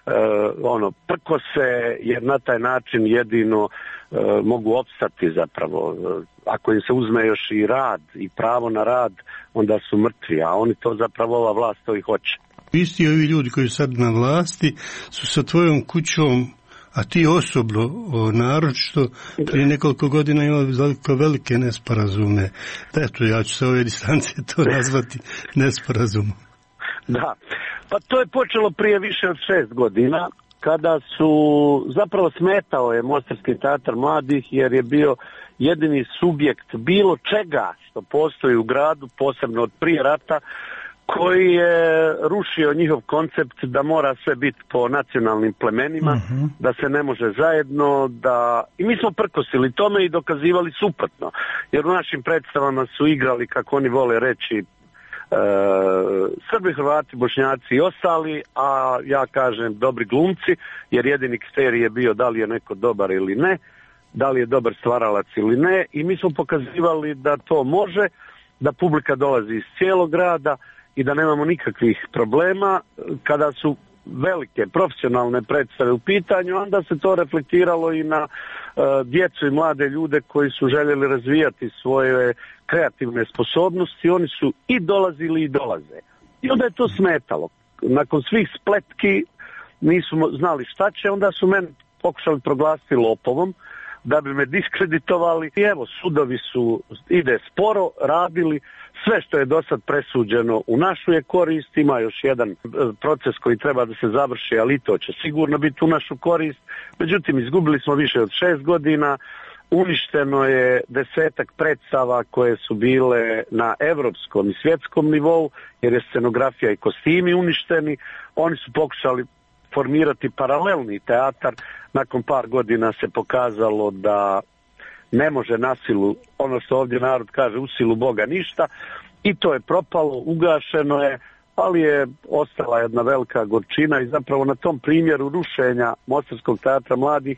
prkose, jer na taj način jedino mogu opstati zapravo. Ako im se uzme još i rad i pravo na rad, onda su mrtvi, a oni to zapravo, ova vlast to i hoće. Isti ovi ljudi koji su sad na vlasti su sa tvojom kućom, a ti osobno, naročito, prije nekoliko godina imali velike nesporazume. Eto, ja ću sa ove distance to nazvati nesporazumom. Da, pa to je počelo prije više od 6 godina, kada su, zapravo smetao je Mostarski teatar mladih, jer je bio jedini subjekt bilo čega što postoji u gradu, posebno od prije rata, koji je rušio njihov koncept da mora sve biti po nacionalnim plemenima, da se ne može zajedno, i mi smo prkosili tome i dokazivali suprotno, jer u našim predstavama su igrali, kako oni vole reći, Srbi, Hrvati, Bošnjaci i ostali, a ja kažem dobri glumci, jer jedini kriterij je bio da li je neko dobar ili ne, da li je dobar stvaralac ili ne, i mi smo pokazivali da to može, da publika dolazi iz cijelog grada i da nemamo nikakvih problema. Kada su velike profesionalne predstave u pitanju, onda se to reflektiralo i na djecu i mlade ljude koji su željeli razvijati svoje kreativne sposobnosti. Oni su i dolazili i dolaze. I onda je to smetalo. Nakon svih spletki nisu znali šta će, onda su mene pokušali proglasiti lopovom da bi me diskreditovali. I evo, sudovi ide sporo, radili. Sve što je do sad presuđeno u našu je korist, ima još jedan proces koji treba da se završi, ali i to će sigurno biti u našu korist. Međutim, izgubili smo više od 6 godina, uništeno je 10 predstava koje su bile na evropskom i svjetskom nivou, jer je scenografija i kostimi uništeni. Oni su pokušali formirati paralelni teatar, nakon par godina se pokazalo da ne može na silu, ono što ovdje narod kaže, u silu Boga ništa, i to je propalo, ugašeno je, ali je ostala jedna velika gorčina i zapravo na tom primjeru rušenja Mostarskog teatra mladih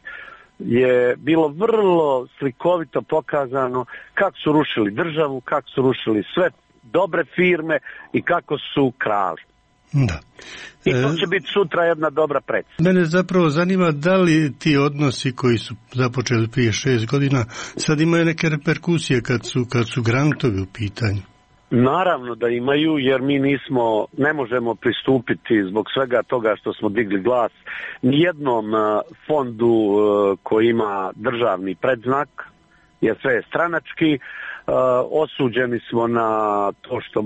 je bilo vrlo slikovito pokazano kako su rušili državu, kako su rušili sve dobre firme i kako su krali. Da. I to će biti sutra jedna dobra predstava. Mene zapravo zanima da li ti odnosi koji su započeli prije 6 godina sad imaju neke reperkusije kad su grantovi u pitanju. Naravno da imaju, jer mi ne možemo pristupiti zbog svega toga što smo digli glas nijednom fondu koji ima državni predznak, jer sve je stranački. Osuđeni smo na to što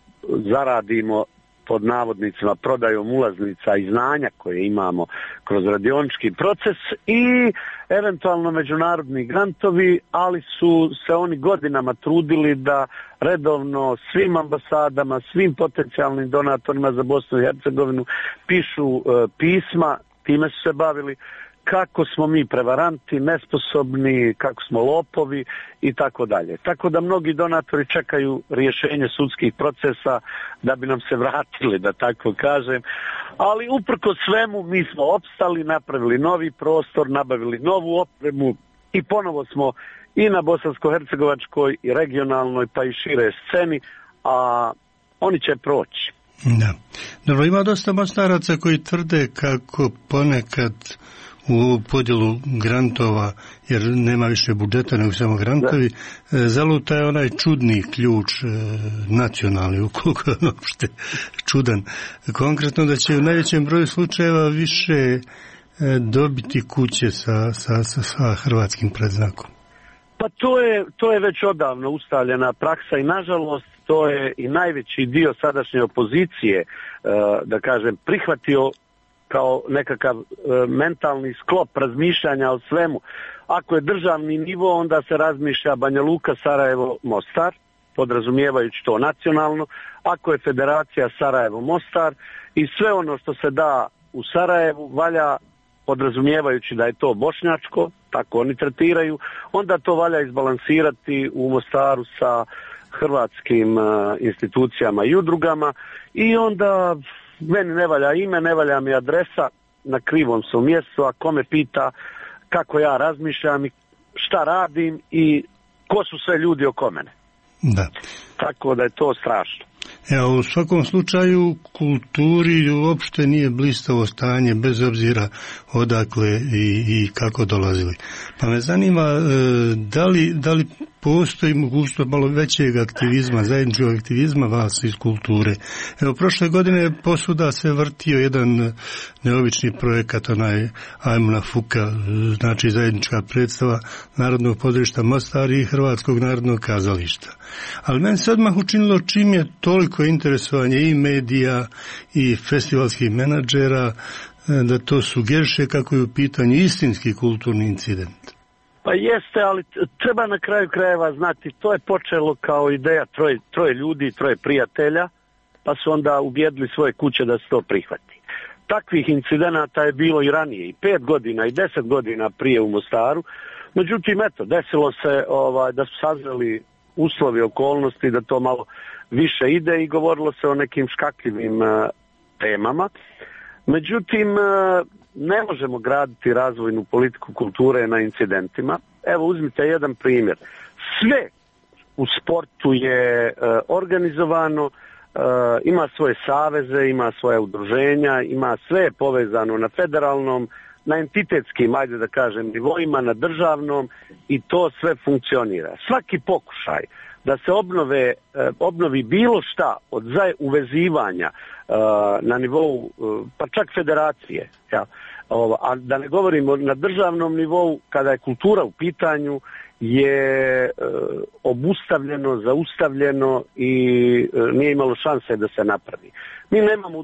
zaradimo pod navodnicima prodajom ulaznica i znanja koje imamo kroz radionički proces i eventualno međunarodni grantovi, ali su se oni godinama trudili da redovno svim ambasadama, svim potencijalnim donatorima za Bosnu i Hercegovinu pišu pisma, time su se bavili, kako smo mi prevaranti, nesposobni, kako smo lopovi i tako dalje. Tako da mnogi donatori čekaju rješenje sudskih procesa da bi nam se vratili, da tako kažem. Ali uprkos svemu mi smo opstali, napravili novi prostor, nabavili novu opremu i ponovo smo i na bosansko-hercegovačkoj i regionalnoj pa i šire sceni, a oni će proći. Da. Dobro, ima dosta Mostaraca koji tvrde kako ponekad u podjelu grantova, jer nema više budžeta nego samo grantovi, zaluta je onaj čudni ključ nacionalni, ukoliko je uopšte čudan. Konkretno da će u najvećem broju slučajeva više dobiti kuće sa hrvatskim predznakom. Pa to je već odavno ustaljena praksa i nažalost to je i najveći dio sadašnje opozicije, da kažem, prihvatio kao nekakav mentalni sklop razmišljanja o svemu. Ako je državni nivo, onda se razmišlja Banja Luka, Sarajevo, Mostar, podrazumijevajući to nacionalno. Ako je federacija Sarajevo, Mostar i sve ono što se da u Sarajevu valja, podrazumijevajući da je to bošnjačko, tako oni tretiraju, onda to valja izbalansirati u Mostaru sa hrvatskim institucijama i udrugama i onda meni ne valja ime, ne valja mi adresa, na krivom sam mjestu, a ko me pita kako ja razmišljam i šta radim i ko su sve ljudi oko mene. Da. Tako da je to strašno. Evo, u svakom slučaju kulturi uopšte nije blistavo stanje, bez obzira odakle i kako dolazili. Pa me zanima da li postoji mogućnost malo većeg aktivizma, zajedničkog aktivizma vas iz kulture. Evo, prošle godine posuda se vrtio jedan neobični projekat, onaj Ajmo na Fuka, znači zajednička predstava Narodnog pozorišta Mostar i Hrvatskog narodnog kazališta. Ali meni se odmah učinilo čim je toliko interesovanje i medija i festivalskih menadžera da to sugeriše kako je u pitanju istinski kulturni incident. Pa jeste, ali treba na kraju krajeva znati, to je počelo kao ideja troje ljudi, troje prijatelja pa su onda ubijedili svoje kuće da se to prihvati. Takvih incidenata je bilo i ranije, i 5 godina i 10 godina prije u Mostaru. Međutim, eto, desilo se da su sazreli uslovi, okolnosti, da to malo više ide i govorilo se o nekim škakljivim temama. Međutim, ne možemo graditi razvojnu politiku kulture na incidentima. Evo, uzmite jedan primjer. Sve u sportu je organizovano, ima svoje saveze, ima svoje udruženja, ima sve povezano na federalnom, na entitetskim, ajde da kažem, nivoima, na državnom, i to sve funkcionira. Svaki pokušaj da se obnovi bilo šta od uvezivanja na nivou, pa čak federacije, a da ne govorimo na državnom nivou, kada je kultura u pitanju, je obustavljeno, zaustavljeno i nije imalo šanse da se napravi. Mi nemamo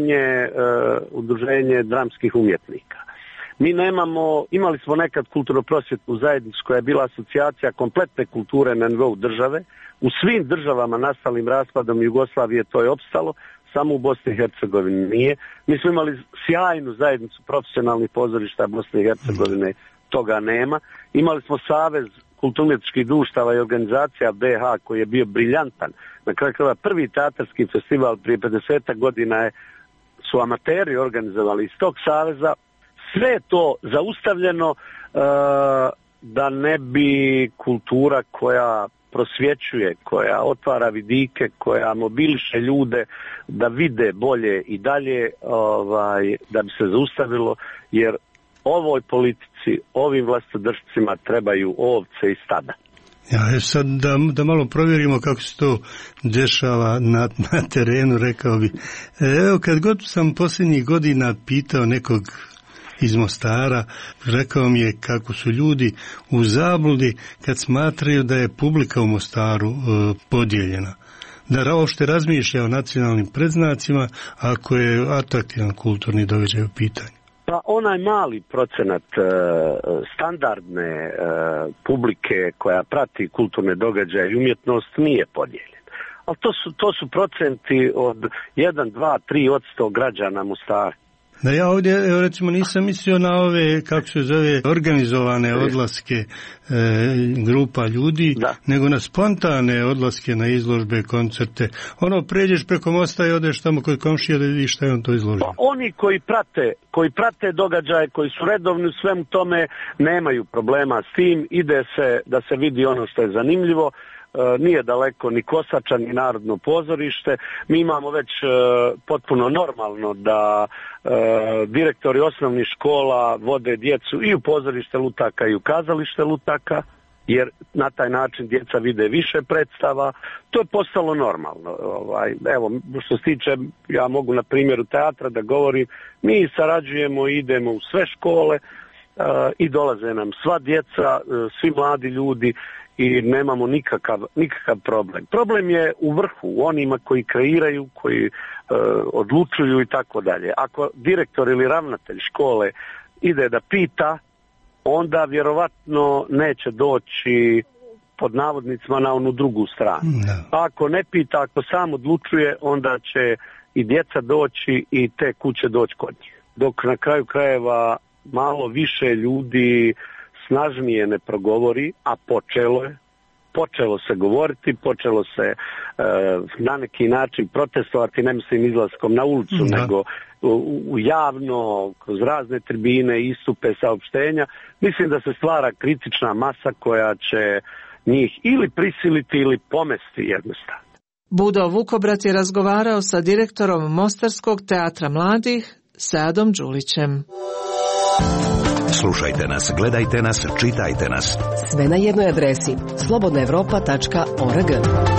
udruženje dramskih umjetnika. Mi nemamo, imali smo nekad kulturno-prosvjetnu zajednicu koja je bila asocijacija kompletne kulture na nivou države. U svim državama nastalim raspadom Jugoslavije to je opstalo, samo u Bosni i Hercegovini nije. Mi smo imali sjajnu zajednicu profesionalnih pozorišta Bosne i Hercegovine, toga nema. Imali smo Savez kulturno-umjetničkih društava i organizacija BH koji je bio briljantan. Na kraju krajeva prvi teatarski festival prije 50 godina su amateri organizovali iz tog saveza. Sve je to zaustavljeno da ne bi kultura koja prosvjećuje, koja otvara vidike, koja mobiliše ljude da vide bolje i dalje, da bi se zaustavilo, jer ovoj politici, ovim vlastodržcima trebaju ovce i stada. Ja, sad da malo provjerimo kako se to dešava na terenu, rekao bi. Evo, kad god sam posljednjih godina pitao nekog iz Mostara, rekao mi je kako su ljudi u zabludi kad smatraju da je publika u Mostaru podijeljena. Da uopšte razmišlja o nacionalnim predznacima ako je atraktivan kulturni događaj u pitanju. Pa onaj mali procenat standardne publike koja prati kulturne događaje i umjetnost nije podijeljen. Ali to su procenti od 1, 2, 3% građana Mostara. Da, ja ovdje recimo nisam mislio na ove, kako se zove, organizovane odlaske grupa ljudi, nego na spontane odlaske na izložbe, koncerte. Pređeš preko mosta i odeš tamo kod komšija da vidiš šta je on to izložio. Pa oni koji prate događaje, koji su redovni u svemu tome, nemaju problema s tim, ide se da se vidi ono što je zanimljivo. Nije daleko ni Kosača, ni Narodno pozorište. Mi imamo već potpuno normalno da direktori osnovnih škola vode djecu i u pozorište lutaka i u kazalište lutaka, jer na taj način djeca vide više predstava. To je postalo normalno. Evo, što se tiče, ja mogu na primjeru teatra da govorim, mi sarađujemo i idemo u sve škole i dolaze nam sva djeca, svi mladi ljudi, i nemamo nikakav problem. Problem je u vrhu, u onima koji kreiraju, koji odlučuju i tako dalje. Ako direktor ili ravnatelj škole ide da pita, onda vjerovatno neće doći pod navodnicima na onu drugu stranu. Ako ne pita, ako sam odlučuje, onda će i djeca doći i te kuće doći kod njih. Dok na kraju krajeva malo više ljudi snažnije ne progovori, a počelo se govoriti, počelo se na neki način protestovati, ne mislim izlaskom na ulicu, nego javno, kroz razne tribine, istupe, saopštenja. Mislim da se stvara kritična masa koja će njih ili prisiliti ili pomesti jednostavno. Budo Vukobrat je razgovarao sa direktorom Mostarskog teatra mladih, Seadom Đulićem. Slušajte nas, gledajte nas, čitajte nas. Sve na jednoj adresi slobodnaevropa.org.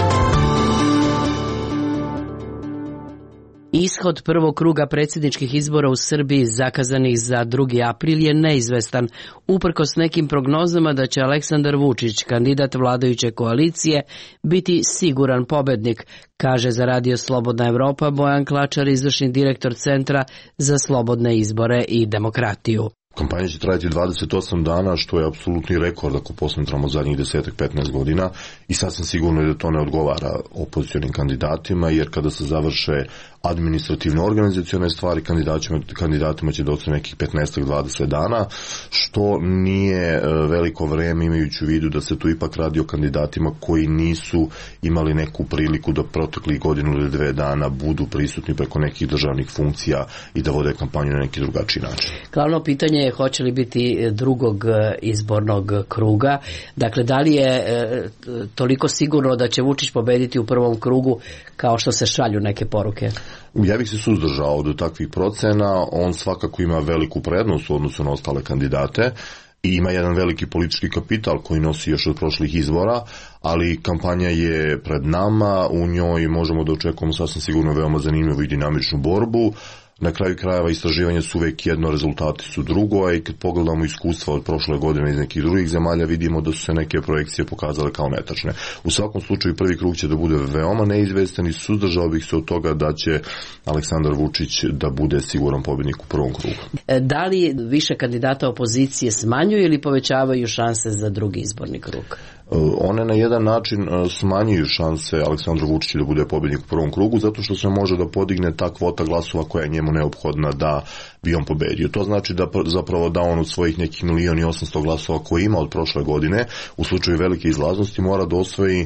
Ishod prvog kruga predsjedničkih izbora u Srbiji zakazanih za 2. april je neizvestan, uprkos nekim prognozama da će Aleksandar Vučić, kandidat vladajuće koalicije, biti siguran pobednik, kaže za radio Slobodna Evropa Bojan Klačar, izvršni direktor Centra za slobodne izbore i demokratiju. Kampanja će trajati 28 dana, što je apsolutni rekord ako posmatramo zadnjih 10-15 godina i sasvim sigurno je da to ne odgovara opozicionim kandidatima, jer kada se završe administrativne organizacione stvari, kandidatima će doći nekih 15-20 dana, što nije veliko vreme, imajući u vidu da se tu ipak radi o kandidatima koji nisu imali neku priliku da proteklih godinu ili 2 dana budu prisutni preko nekih državnih funkcija i da vode kampanju na neki drugačiji način. Glavno pitanje je hoće li biti drugog izbornog kruga. Dakle, da li je toliko sigurno da će Vučić pobediti u prvom krugu kao što se šalju neke poruke? Ja bih se suzdržao do takvih procena. On svakako ima veliku prednost u odnosu na ostale kandidate i ima jedan veliki politički kapital koji nosi još od prošlih izbora, ali kampanja je pred nama, u njoj možemo da očekujemo sasvim sigurno veoma zanimljivu i dinamičnu borbu. Na kraju krajeva istraživanja su uvijek jedno, rezultati su drugo, a i kad pogledamo iskustva od prošle godine iz nekih drugih zemalja, vidimo da su se neke projekcije pokazale kao netačne. U svakom slučaju prvi krug će da bude veoma neizvestan i suzdržao bih se od toga da će Aleksandar Vučić da bude siguran pobjednik u prvom krugu. Da li više kandidata opozicije smanjuju ili povećavaju šanse za drugi izborni krug? One na jedan način smanjuju šanse Aleksandru Vučiću da bude pobjednik u prvom krugu, zato što se može da podigne ta kvota glasova koja je njemu neophodna da bi on pobedio. To znači da zapravo da on od svojih nekih 1.800.000 glasova koje ima od prošle godine, u slučaju velike izlaznosti, mora da osvoji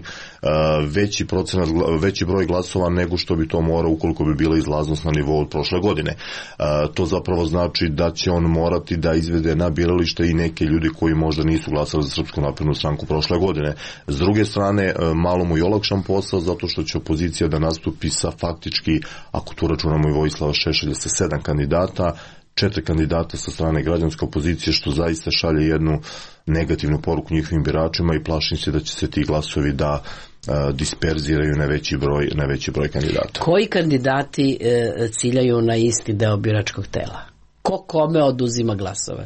veći broj glasova nego što bi to morao ukoliko bi bila izlaznost na nivou od prošle godine. To zapravo znači da će on morati da izvede na biralište i neke ljudi koji možda nisu glasali za Srpsku naprednu stranku prošle godine. S druge strane, malo mu je olakšan posao zato što će opozicija da nastupi sa faktički, ako tu računamo i Vojislava Šešelja, sa 7 kandidata, 4 kandidata sa strane građanske opozicije, što zaista šalje jednu negativnu poruku njihovim biračima i plašim se da će se ti glasovi da disperziraju na veći broj kandidata. Koji kandidati ciljaju na isti deo biračkog tela? Ko kome oduzima glasove?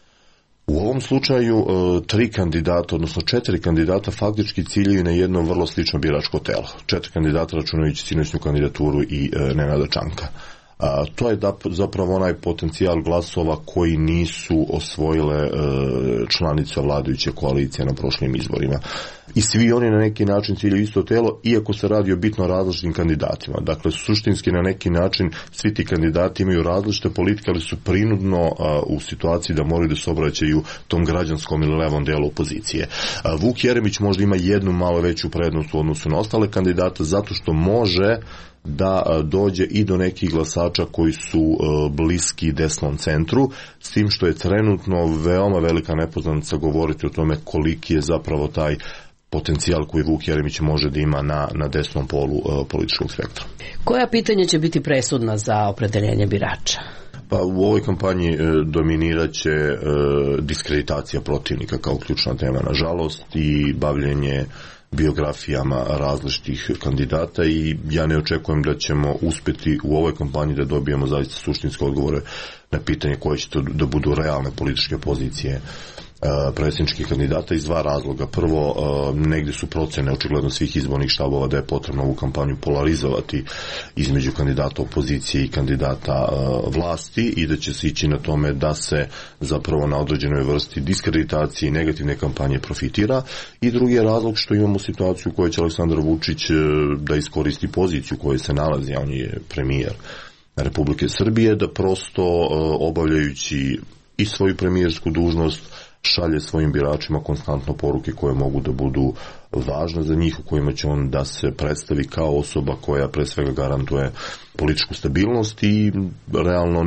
U ovom slučaju 3 kandidata, odnosno 4 kandidata faktički ciljaju na jedno vrlo slično biračko telo. 4 kandidata računajući sinoćnu kandidaturu i Nenada Čanka. To je zapravo onaj potencijal glasova koji nisu osvojile članice vladajuće koalicije na prošlim izborima. I svi oni na neki način ciljaju isto telo, iako se radi o bitno različitim kandidatima. Dakle, suštinski na neki način svi ti kandidati imaju različite politike, ali su prinudno u situaciji da moraju da se obraćaju tom građanskom ili levom delu opozicije. Vuk Jeremić možda ima jednu malo veću prednost u odnosu na ostale kandidate, zato što može da dođe i do nekih glasača koji su bliski desnom centru, s tim što je trenutno veoma velika nepoznanica govoriti o tome koliki je zapravo taj potencijal koji Vuk Jeremić može da ima na desnom polu političkog spektra. Koja pitanja će biti presudna za opredeljenje birača? Pa u ovoj kampanji dominirat će diskreditacija protivnika kao ključna tema, nažalost, i bavljenje biografijama različitih kandidata i ja ne očekujem da ćemo uspjeti u ovoj kampanji da dobijemo zaista suštinske odgovore na pitanje koje će to da budu realne političke pozicije predsjedničkih kandidata iz 2 razloga. Prvo, negdje su procene očigledno svih izbornih štabova da je potrebno ovu kampanju polarizovati između kandidata opozicije i kandidata vlasti i da će se ići na tome da se zapravo na određenoj vrsti diskreditacije i negativne kampanje profitira. I drugi je razlog što imamo situaciju u kojoj će Aleksandar Vučić da iskoristi poziciju u kojoj se nalazi, a on je premijer Republike Srbije, da prosto obavljajući i svoju premijersku dužnost šalje svojim biračima konstantno poruke koje mogu da budu važne za njih, u kojima će on da se predstavi kao osoba koja pre svega garantuje političku stabilnost i realno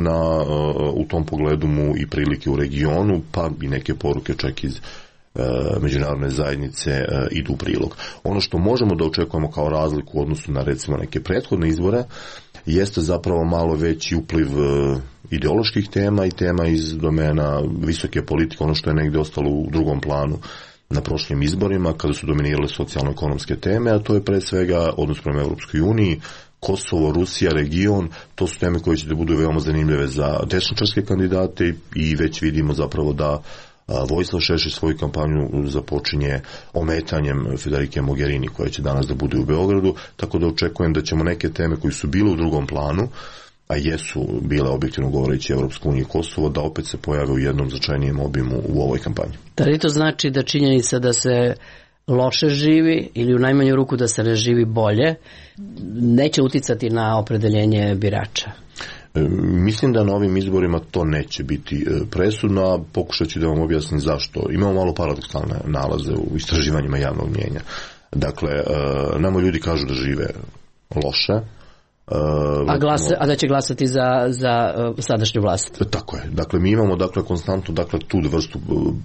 u tom pogledu mu i prilike u regionu, pa i neke poruke čak iz međunarodne zajednice idu u prilog. Ono što možemo da očekujemo kao razliku u odnosu na recimo neke prethodne izbore jeste zapravo malo veći upliv ideoloških tema i tema iz domena visoke politike, ono što je negdje ostalo u drugom planu na prošlim izborima kada su dominirale socijalno-ekonomske teme, a to je pre svega odnos prema Europskoj uniji, Kosovo, Rusija, region, to su teme koje će da budu veoma zanimljive za desničarske kandidate i već vidimo zapravo da Vojislav Šešelj svoju kampanju započinje ometanjem Federike Mogherini koja će danas da bude u Beogradu, tako da očekujem da ćemo neke teme koje su bile u drugom planu a jesu bile objektivno govoreći Evropska unija i Kosovo, da opet se pojave u jednom značajnijem obimu u ovoj kampanji. Da li to znači da činjenica da se loše živi ili u najmanju ruku da se ne živi bolje neće uticati na opredeljenje birača? Mislim da na ovim izborima to neće biti presudno, a pokušat ću da vam objasnim zašto. Imamo malo paradoksalne nalaze u istraživanjima javnog mnijenja. Dakle, nama ljudi kažu da žive loše, a da će glasati za sadašnju vlast. Tako je. Dakle, mi imamo konstantno tu vrstu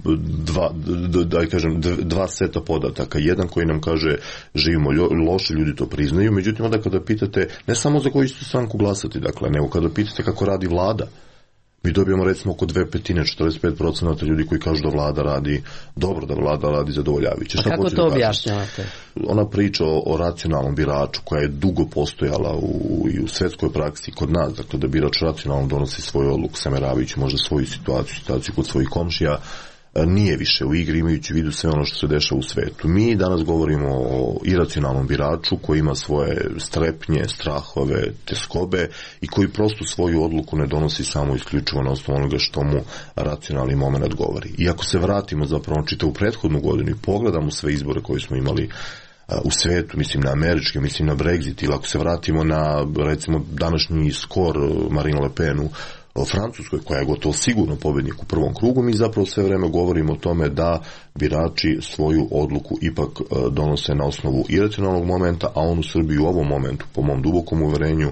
dva seta podataka. Jedan koji nam kaže živimo loše, ljudi to priznaju, međutim onda kada pitate ne samo za koju ćete stranku glasati, nego kada pitate kako radi vlada, mi dobijamo recimo oko 2/5, 45% ljudi koji kažu da vlada radi dobro, da vlada radi zadovoljavajuće. A kako to objašnjavate? Ona priča o racionalnom biraču koja je dugo postojala i u svetskoj praksi kod nas, dakle da birač racionalno donosi svoju odluku sameravajući možda svoju situaciju kod svojih komšija, nije više u igri imajući u vidu sve ono što se dešava u svetu. Mi danas govorimo o iracionalnom biraču koji ima svoje strepnje, strahove, teskobe i koji prosto svoju odluku ne donosi samo isključivo na osnovu onoga što mu racionalni moment govori. I ako se vratimo zapravo čitavu prethodnu godinu i pogledamo sve izbore koje smo imali u svetu, mislim na američke, mislim na Brexit, ili ako se vratimo na recimo današnji skor Marine Le Penu o Francuskoj, koja je gotovo sigurno pobjednik u prvom krugu, mi zapravo sve vreme govorimo o tome da birači svoju odluku ipak donose na osnovu iracionalnog momenta, a on u Srbiji u ovom momentu, po mom dubokom uverenju,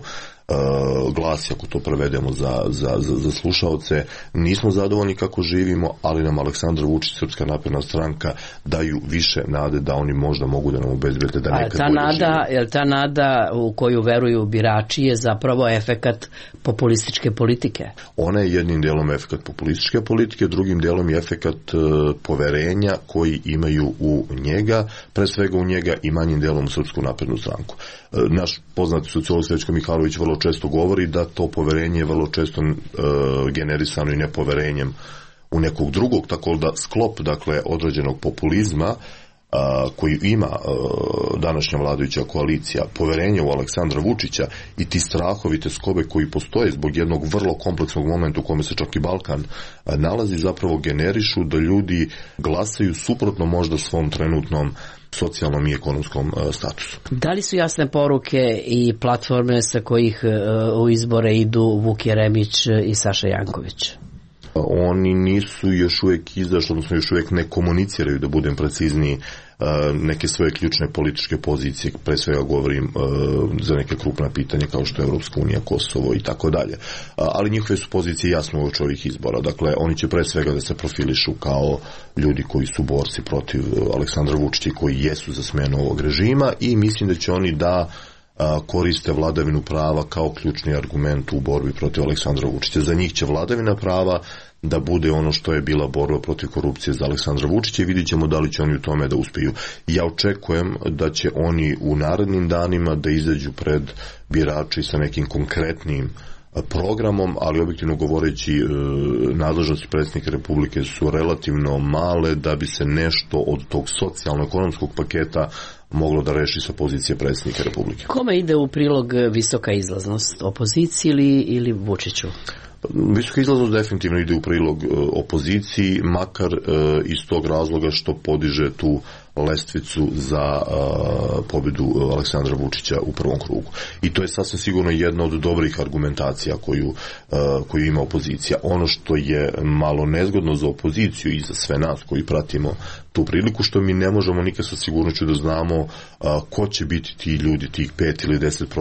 glasi, ako to prevedemo za slušaoce, nismo zadovoljni kako živimo, ali nam Aleksandar Vučić, Srpska napredna stranka daju više nade da oni možda mogu da nam obezbede da nekad bolje živimo. Jer ta nada u koju veruju birači je zapravo efekat populističke politike? Ona je jednim delom efekat populističke politike, drugim delom je efekat poverenja koji imaju u njega, pre svega u njega i manjim delom u Srpsku naprednu stranku. Naš poznati sociolog Srećko Mihajlović vrlo često govori da to poverenje je vrlo često generisano i nepoverenjem u nekog drugog, tako da sklop određenog populizma koji ima današnja vladajuća koalicija, poverenje u Aleksandra Vučića i ti strahovi, te skobe koji postoje zbog jednog vrlo kompleksnog momenta u kome se čak i Balkan nalazi, zapravo generišu da ljudi glasaju suprotno možda svom trenutnom socijalnom i ekonomskom statusu. Da li su jasne poruke i platforme sa kojih u izbore idu Vuk Jeremić i Saša Janković? Oni nisu još uvijek izašli, odnosno još uvijek ne komuniciraju, da budem precizniji, neke svoje ključne političke pozicije, pre svega govorim za neke krupna pitanja kao što je Evropska unija, Kosovo i tako dalje. Ali njihove su pozicije jasno uoči ovih izbora. Dakle, oni će pre svega da se profilišu kao ljudi koji su borci protiv Aleksandra Vučića i koji jesu za smenu ovog režima, i mislim da će oni da koriste vladavinu prava kao ključni argument u borbi protiv Aleksandra Vučića. Za njih će vladavina prava da bude ono što je bila borba protiv korupcije za Aleksandra Vučića, i vidjet ćemo da li će oni u tome da uspiju. Ja očekujem da će oni u narednim danima da izađu pred birači sa nekim konkretnim programom, ali objektivno govoreći nadležnosti predsjednika Republike su relativno male da bi se nešto od tog socijalno-ekonomskog paketa moglo da reši sa pozicije predsjednika Republike. Kome ide u prilog visoka izlaznost? Opoziciji ili Vučiću? Visoka izlaznost definitivno ide u prilog opoziciji, makar iz tog razloga što podiže tu lestvicu za pobjedu Aleksandra Vučića u prvom krugu. I to je sasvim sigurno jedna od dobrih argumentacija koju ima opozicija. Ono što je malo nezgodno za opoziciju i za sve nas koji pratimo tu priliku, što mi ne možemo nikad sa sigurnošću da znamo ko će biti ti ljudi, tih 5 ili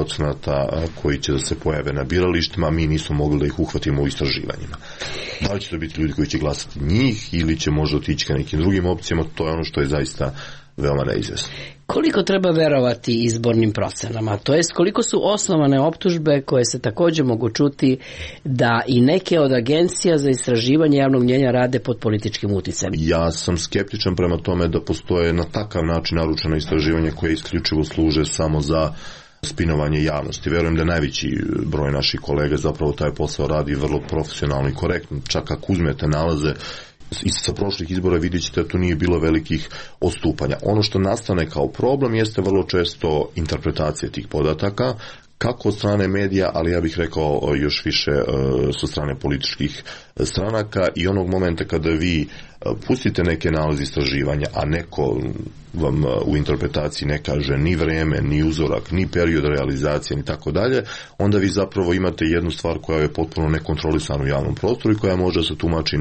10% koji će da se pojave na biralištima, mi nismo mogli da ih uhvatimo u istraživanjima. Da li će to biti ljudi koji će glasati njih ili će možda otići ka nekim drugim opcijama, to je ono što je zaista veoma neizvesno. Koliko treba verovati izbornim procenama? To jest koliko su osnovane optužbe koje se također mogu čuti da i neke od agencija za istraživanje javnog mnijenja rade pod političkim uticajem? Ja sam skeptičan prema tome da postoje na takav način naručena istraživanja koje isključivo služe samo za spinovanje javnosti. Verujem da najveći broj naših kolega zapravo taj posao radi vrlo profesionalno i korektno. Čak ako uzmete nalaze sa prošlih izbora vidjet ćete da tu nije bilo velikih odstupanja. Ono što nastane kao problem jeste vrlo često interpretacija tih podataka, kako od strane medija, ali ja bih rekao još više sa strane političkih stranaka, i onog momenta kada vi pustite neke nalaze istraživanja, a neko vam u interpretaciji ne kaže ni vreme, ni uzorak, ni period realizacije, ni tako dalje, onda vi zapravo imate jednu stvar koja je potpuno nekontrolisana u javnom prostoru i koja može se tumači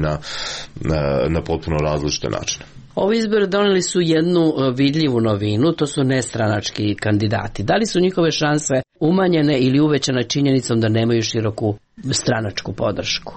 na potpuno različite načine. Ovi izbori doneli su jednu vidljivu novinu, to su nestranački kandidati. Da li su njihove šanse umanjene ili uvećane činjenicom da nemaju široku stranačku podršku?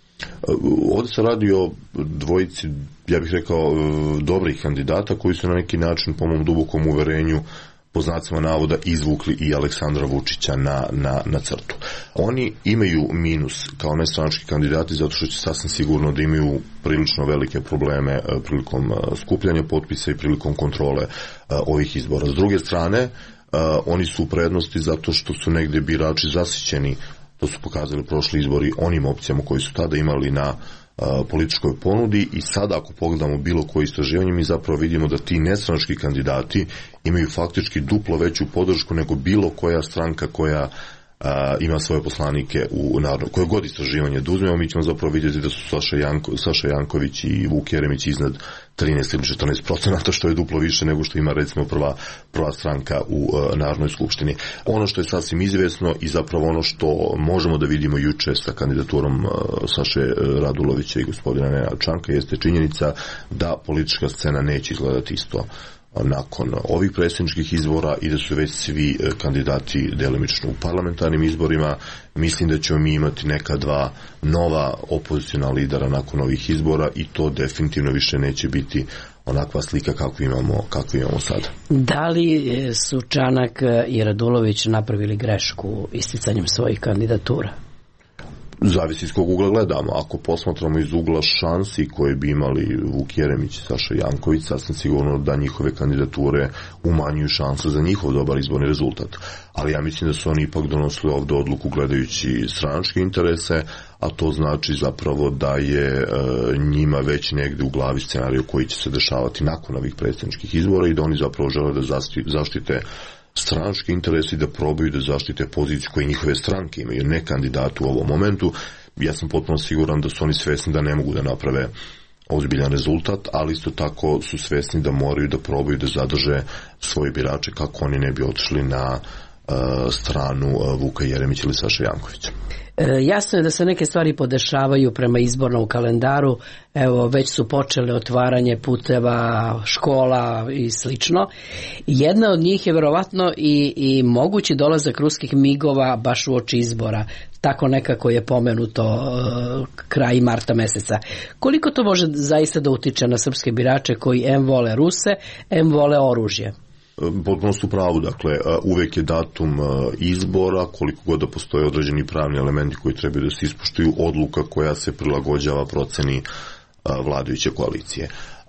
Ovdje se radi o dvojici, ja bih rekao, dobrih kandidata koji su na neki način, po mom dubokom uverenju, po znacima navoda, izvukli i Aleksandra Vučića na crtu. Oni imaju minus kao nestranački kandidati zato što će sasvim sigurno da imaju prilično velike probleme prilikom skupljanja potpisa i prilikom kontrole ovih izbora. S druge strane, oni su u prednosti zato što su negdje birači zasićeni, to su pokazali prošli izbori, onim opcijama koji su tada imali na političkoj ponudi, i sada ako pogledamo bilo koje istraživanje, mi zapravo vidimo da ti nestranački kandidati imaju faktički duplo veću podršku nego bilo koja stranka koja ima svoje poslanike u narodu. Koje god istraživanje da uzmemo, mi ćemo zapravo vidjeti da su Saša Janković i Vuk Jeremić iznad 13 ili 14%, što je duplo više nego što ima recimo prva stranka u Narodnoj skupštini. Ono što je sasvim izvjesno i zapravo ono što možemo da vidimo juče sa kandidaturom Saše Radulovića i gospodina Nenada Čanka jeste činjenica da politička scena neće izgledati isto nakon ovih predsjedničkih izbora i da su već svi kandidati delimično u parlamentarnim izborima. Mislim da ćemo mi imati neka dva nova opozicijna lidera nakon ovih izbora i to definitivno više neće biti onakva slika kakvu imamo sada. Da li su Čanak i Radulović napravili grešku isticanjem svojih kandidatura? Zavisi iz kog ugla gledamo. Ako posmatramo iz ugla šansi koje bi imali Vuk Jeremić i Saša Janković, sasvim sigurno da njihove kandidature umanjuju šansu za njihov dobar izborni rezultat. Ali ja mislim da su oni ipak donosili ovdje odluku gledajući stranačke interese, a to znači zapravo da je njima već negdje u glavi scenariju koji će se dešavati nakon ovih predsjedničkih izbora i da oni zapravo žele da zaštite stranački interesi, da probaju da zaštite poziciju koje njihove stranke imaju, ne kandidatu u ovom momentu. Ja sam potpuno siguran da su oni svjesni da ne mogu da naprave ozbiljan rezultat, ali isto tako su svjesni da moraju da probaju da zadrže svoje birače kako oni ne bi otišli na stranu Vuka Jeremića ili Saša Jankovića. Jasno je da se neke stvari podešavaju prema izbornom kalendaru. Evo, već su počele otvaranje puteva, škola i slično. Jedna od njih je verovatno i mogući dolazak ruskih migova baš u oči izbora. Tako nekako je pomenuto kraj marta meseca. Koliko to može zaista da utiče na srpske birače koji em vole Ruse, em vole oružje? Potpuno su pravu, dakle, uvijek je datum izbora, koliko god da postoje određeni pravni elementi koji trebaju da se ispoštuju, odluka koja se prilagođava proceni vladajuće koalicije.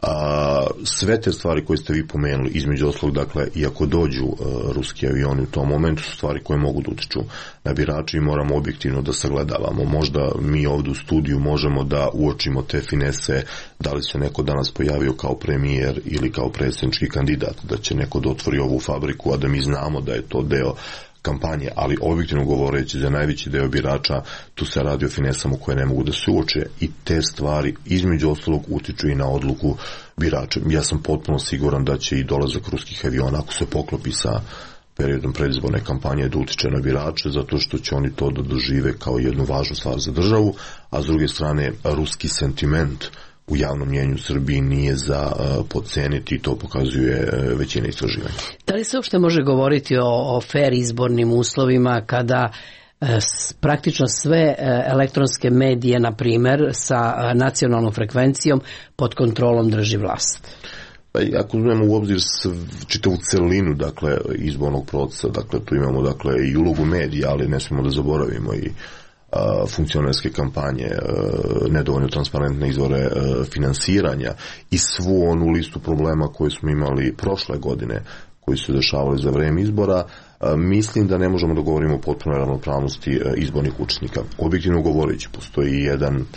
Sve te stvari koje ste vi pomenuli, između oslog, dakle, i ako dođu ruski avioni u tom momentu, su stvari koje mogu da utiču na birače i moramo objektivno da sagledavamo. Možda mi ovdje u studiju možemo da uočimo te finese, da li se neko danas pojavio kao premijer ili kao predsjednički kandidat, da će neko da otvori ovu fabriku, a da mi znamo da je to deo kampanje, ali objektivno govoreći za najveći deo birača tu se radi o finesama koje ne mogu da se uoče i te stvari između ostalog utiču i na odluku birača. Ja sam potpuno siguran da će i dolazak ruskih aviona, ako se poklopi sa periodom predizborne kampanje, da utiče na birače, zato što će oni to da dožive kao jednu važnu stvar za državu, a s druge strane ruski sentiment u javnom mnjenju u Srbiji nije za podceniti, to pokazuje većina istraživanja. Da li se uopšte može govoriti o fair izbornim uslovima kada praktično sve elektronske medije, na primjer, sa nacionalnom frekvencijom pod kontrolom drži vlast? Ako uzmemo u obzir čitavu celinu, dakle, izbornog procesa, dakle, tu imamo, dakle, i ulogu medija, ali ne smijemo da zaboravimo i funkcionerske kampanje, nedovoljno transparentne izvore finansiranja i svu onu listu problema koje smo imali prošle godine, koji su se dešavali za vreme izbora, mislim da ne možemo da govorimo o potpunoj ravnopravnosti izbornih učesnika. Objektivno govoreći, postoji jedan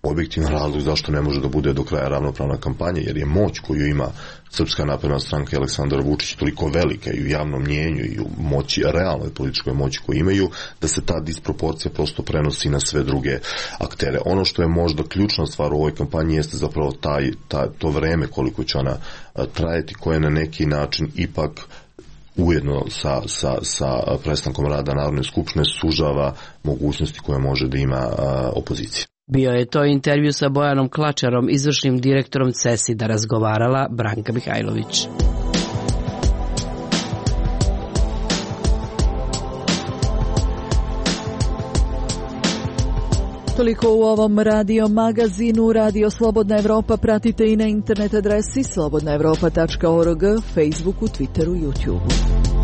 objektivan razlog zašto ne može da bude do kraja ravnopravna kampanja, jer je moć koju ima Srpska napredna stranka i Aleksandar Vučić toliko velika i u javnom mnjenju i u moći, realnoj političkoj moći koju imaju, da se ta disproporcija prosto prenosi na sve druge aktere. Ono što je možda ključna stvar u ovoj kampanji jeste zapravo to vreme koliko će ona trajati, koje na neki način ipak ujedno sa prestankom rada Narodne skupštine sužava mogućnosti koje može da ima opozicija. Bio je to intervju sa Bojanom Klačarom, izvršnim direktorom CESID-a, razgovarala Branka Mihajlović. Toliko u ovom radio magazinu. Radio Slobodna Evropa pratite i na internet adresi slobodnaevropa.org, Facebooku, Twitteru, YouTubeu.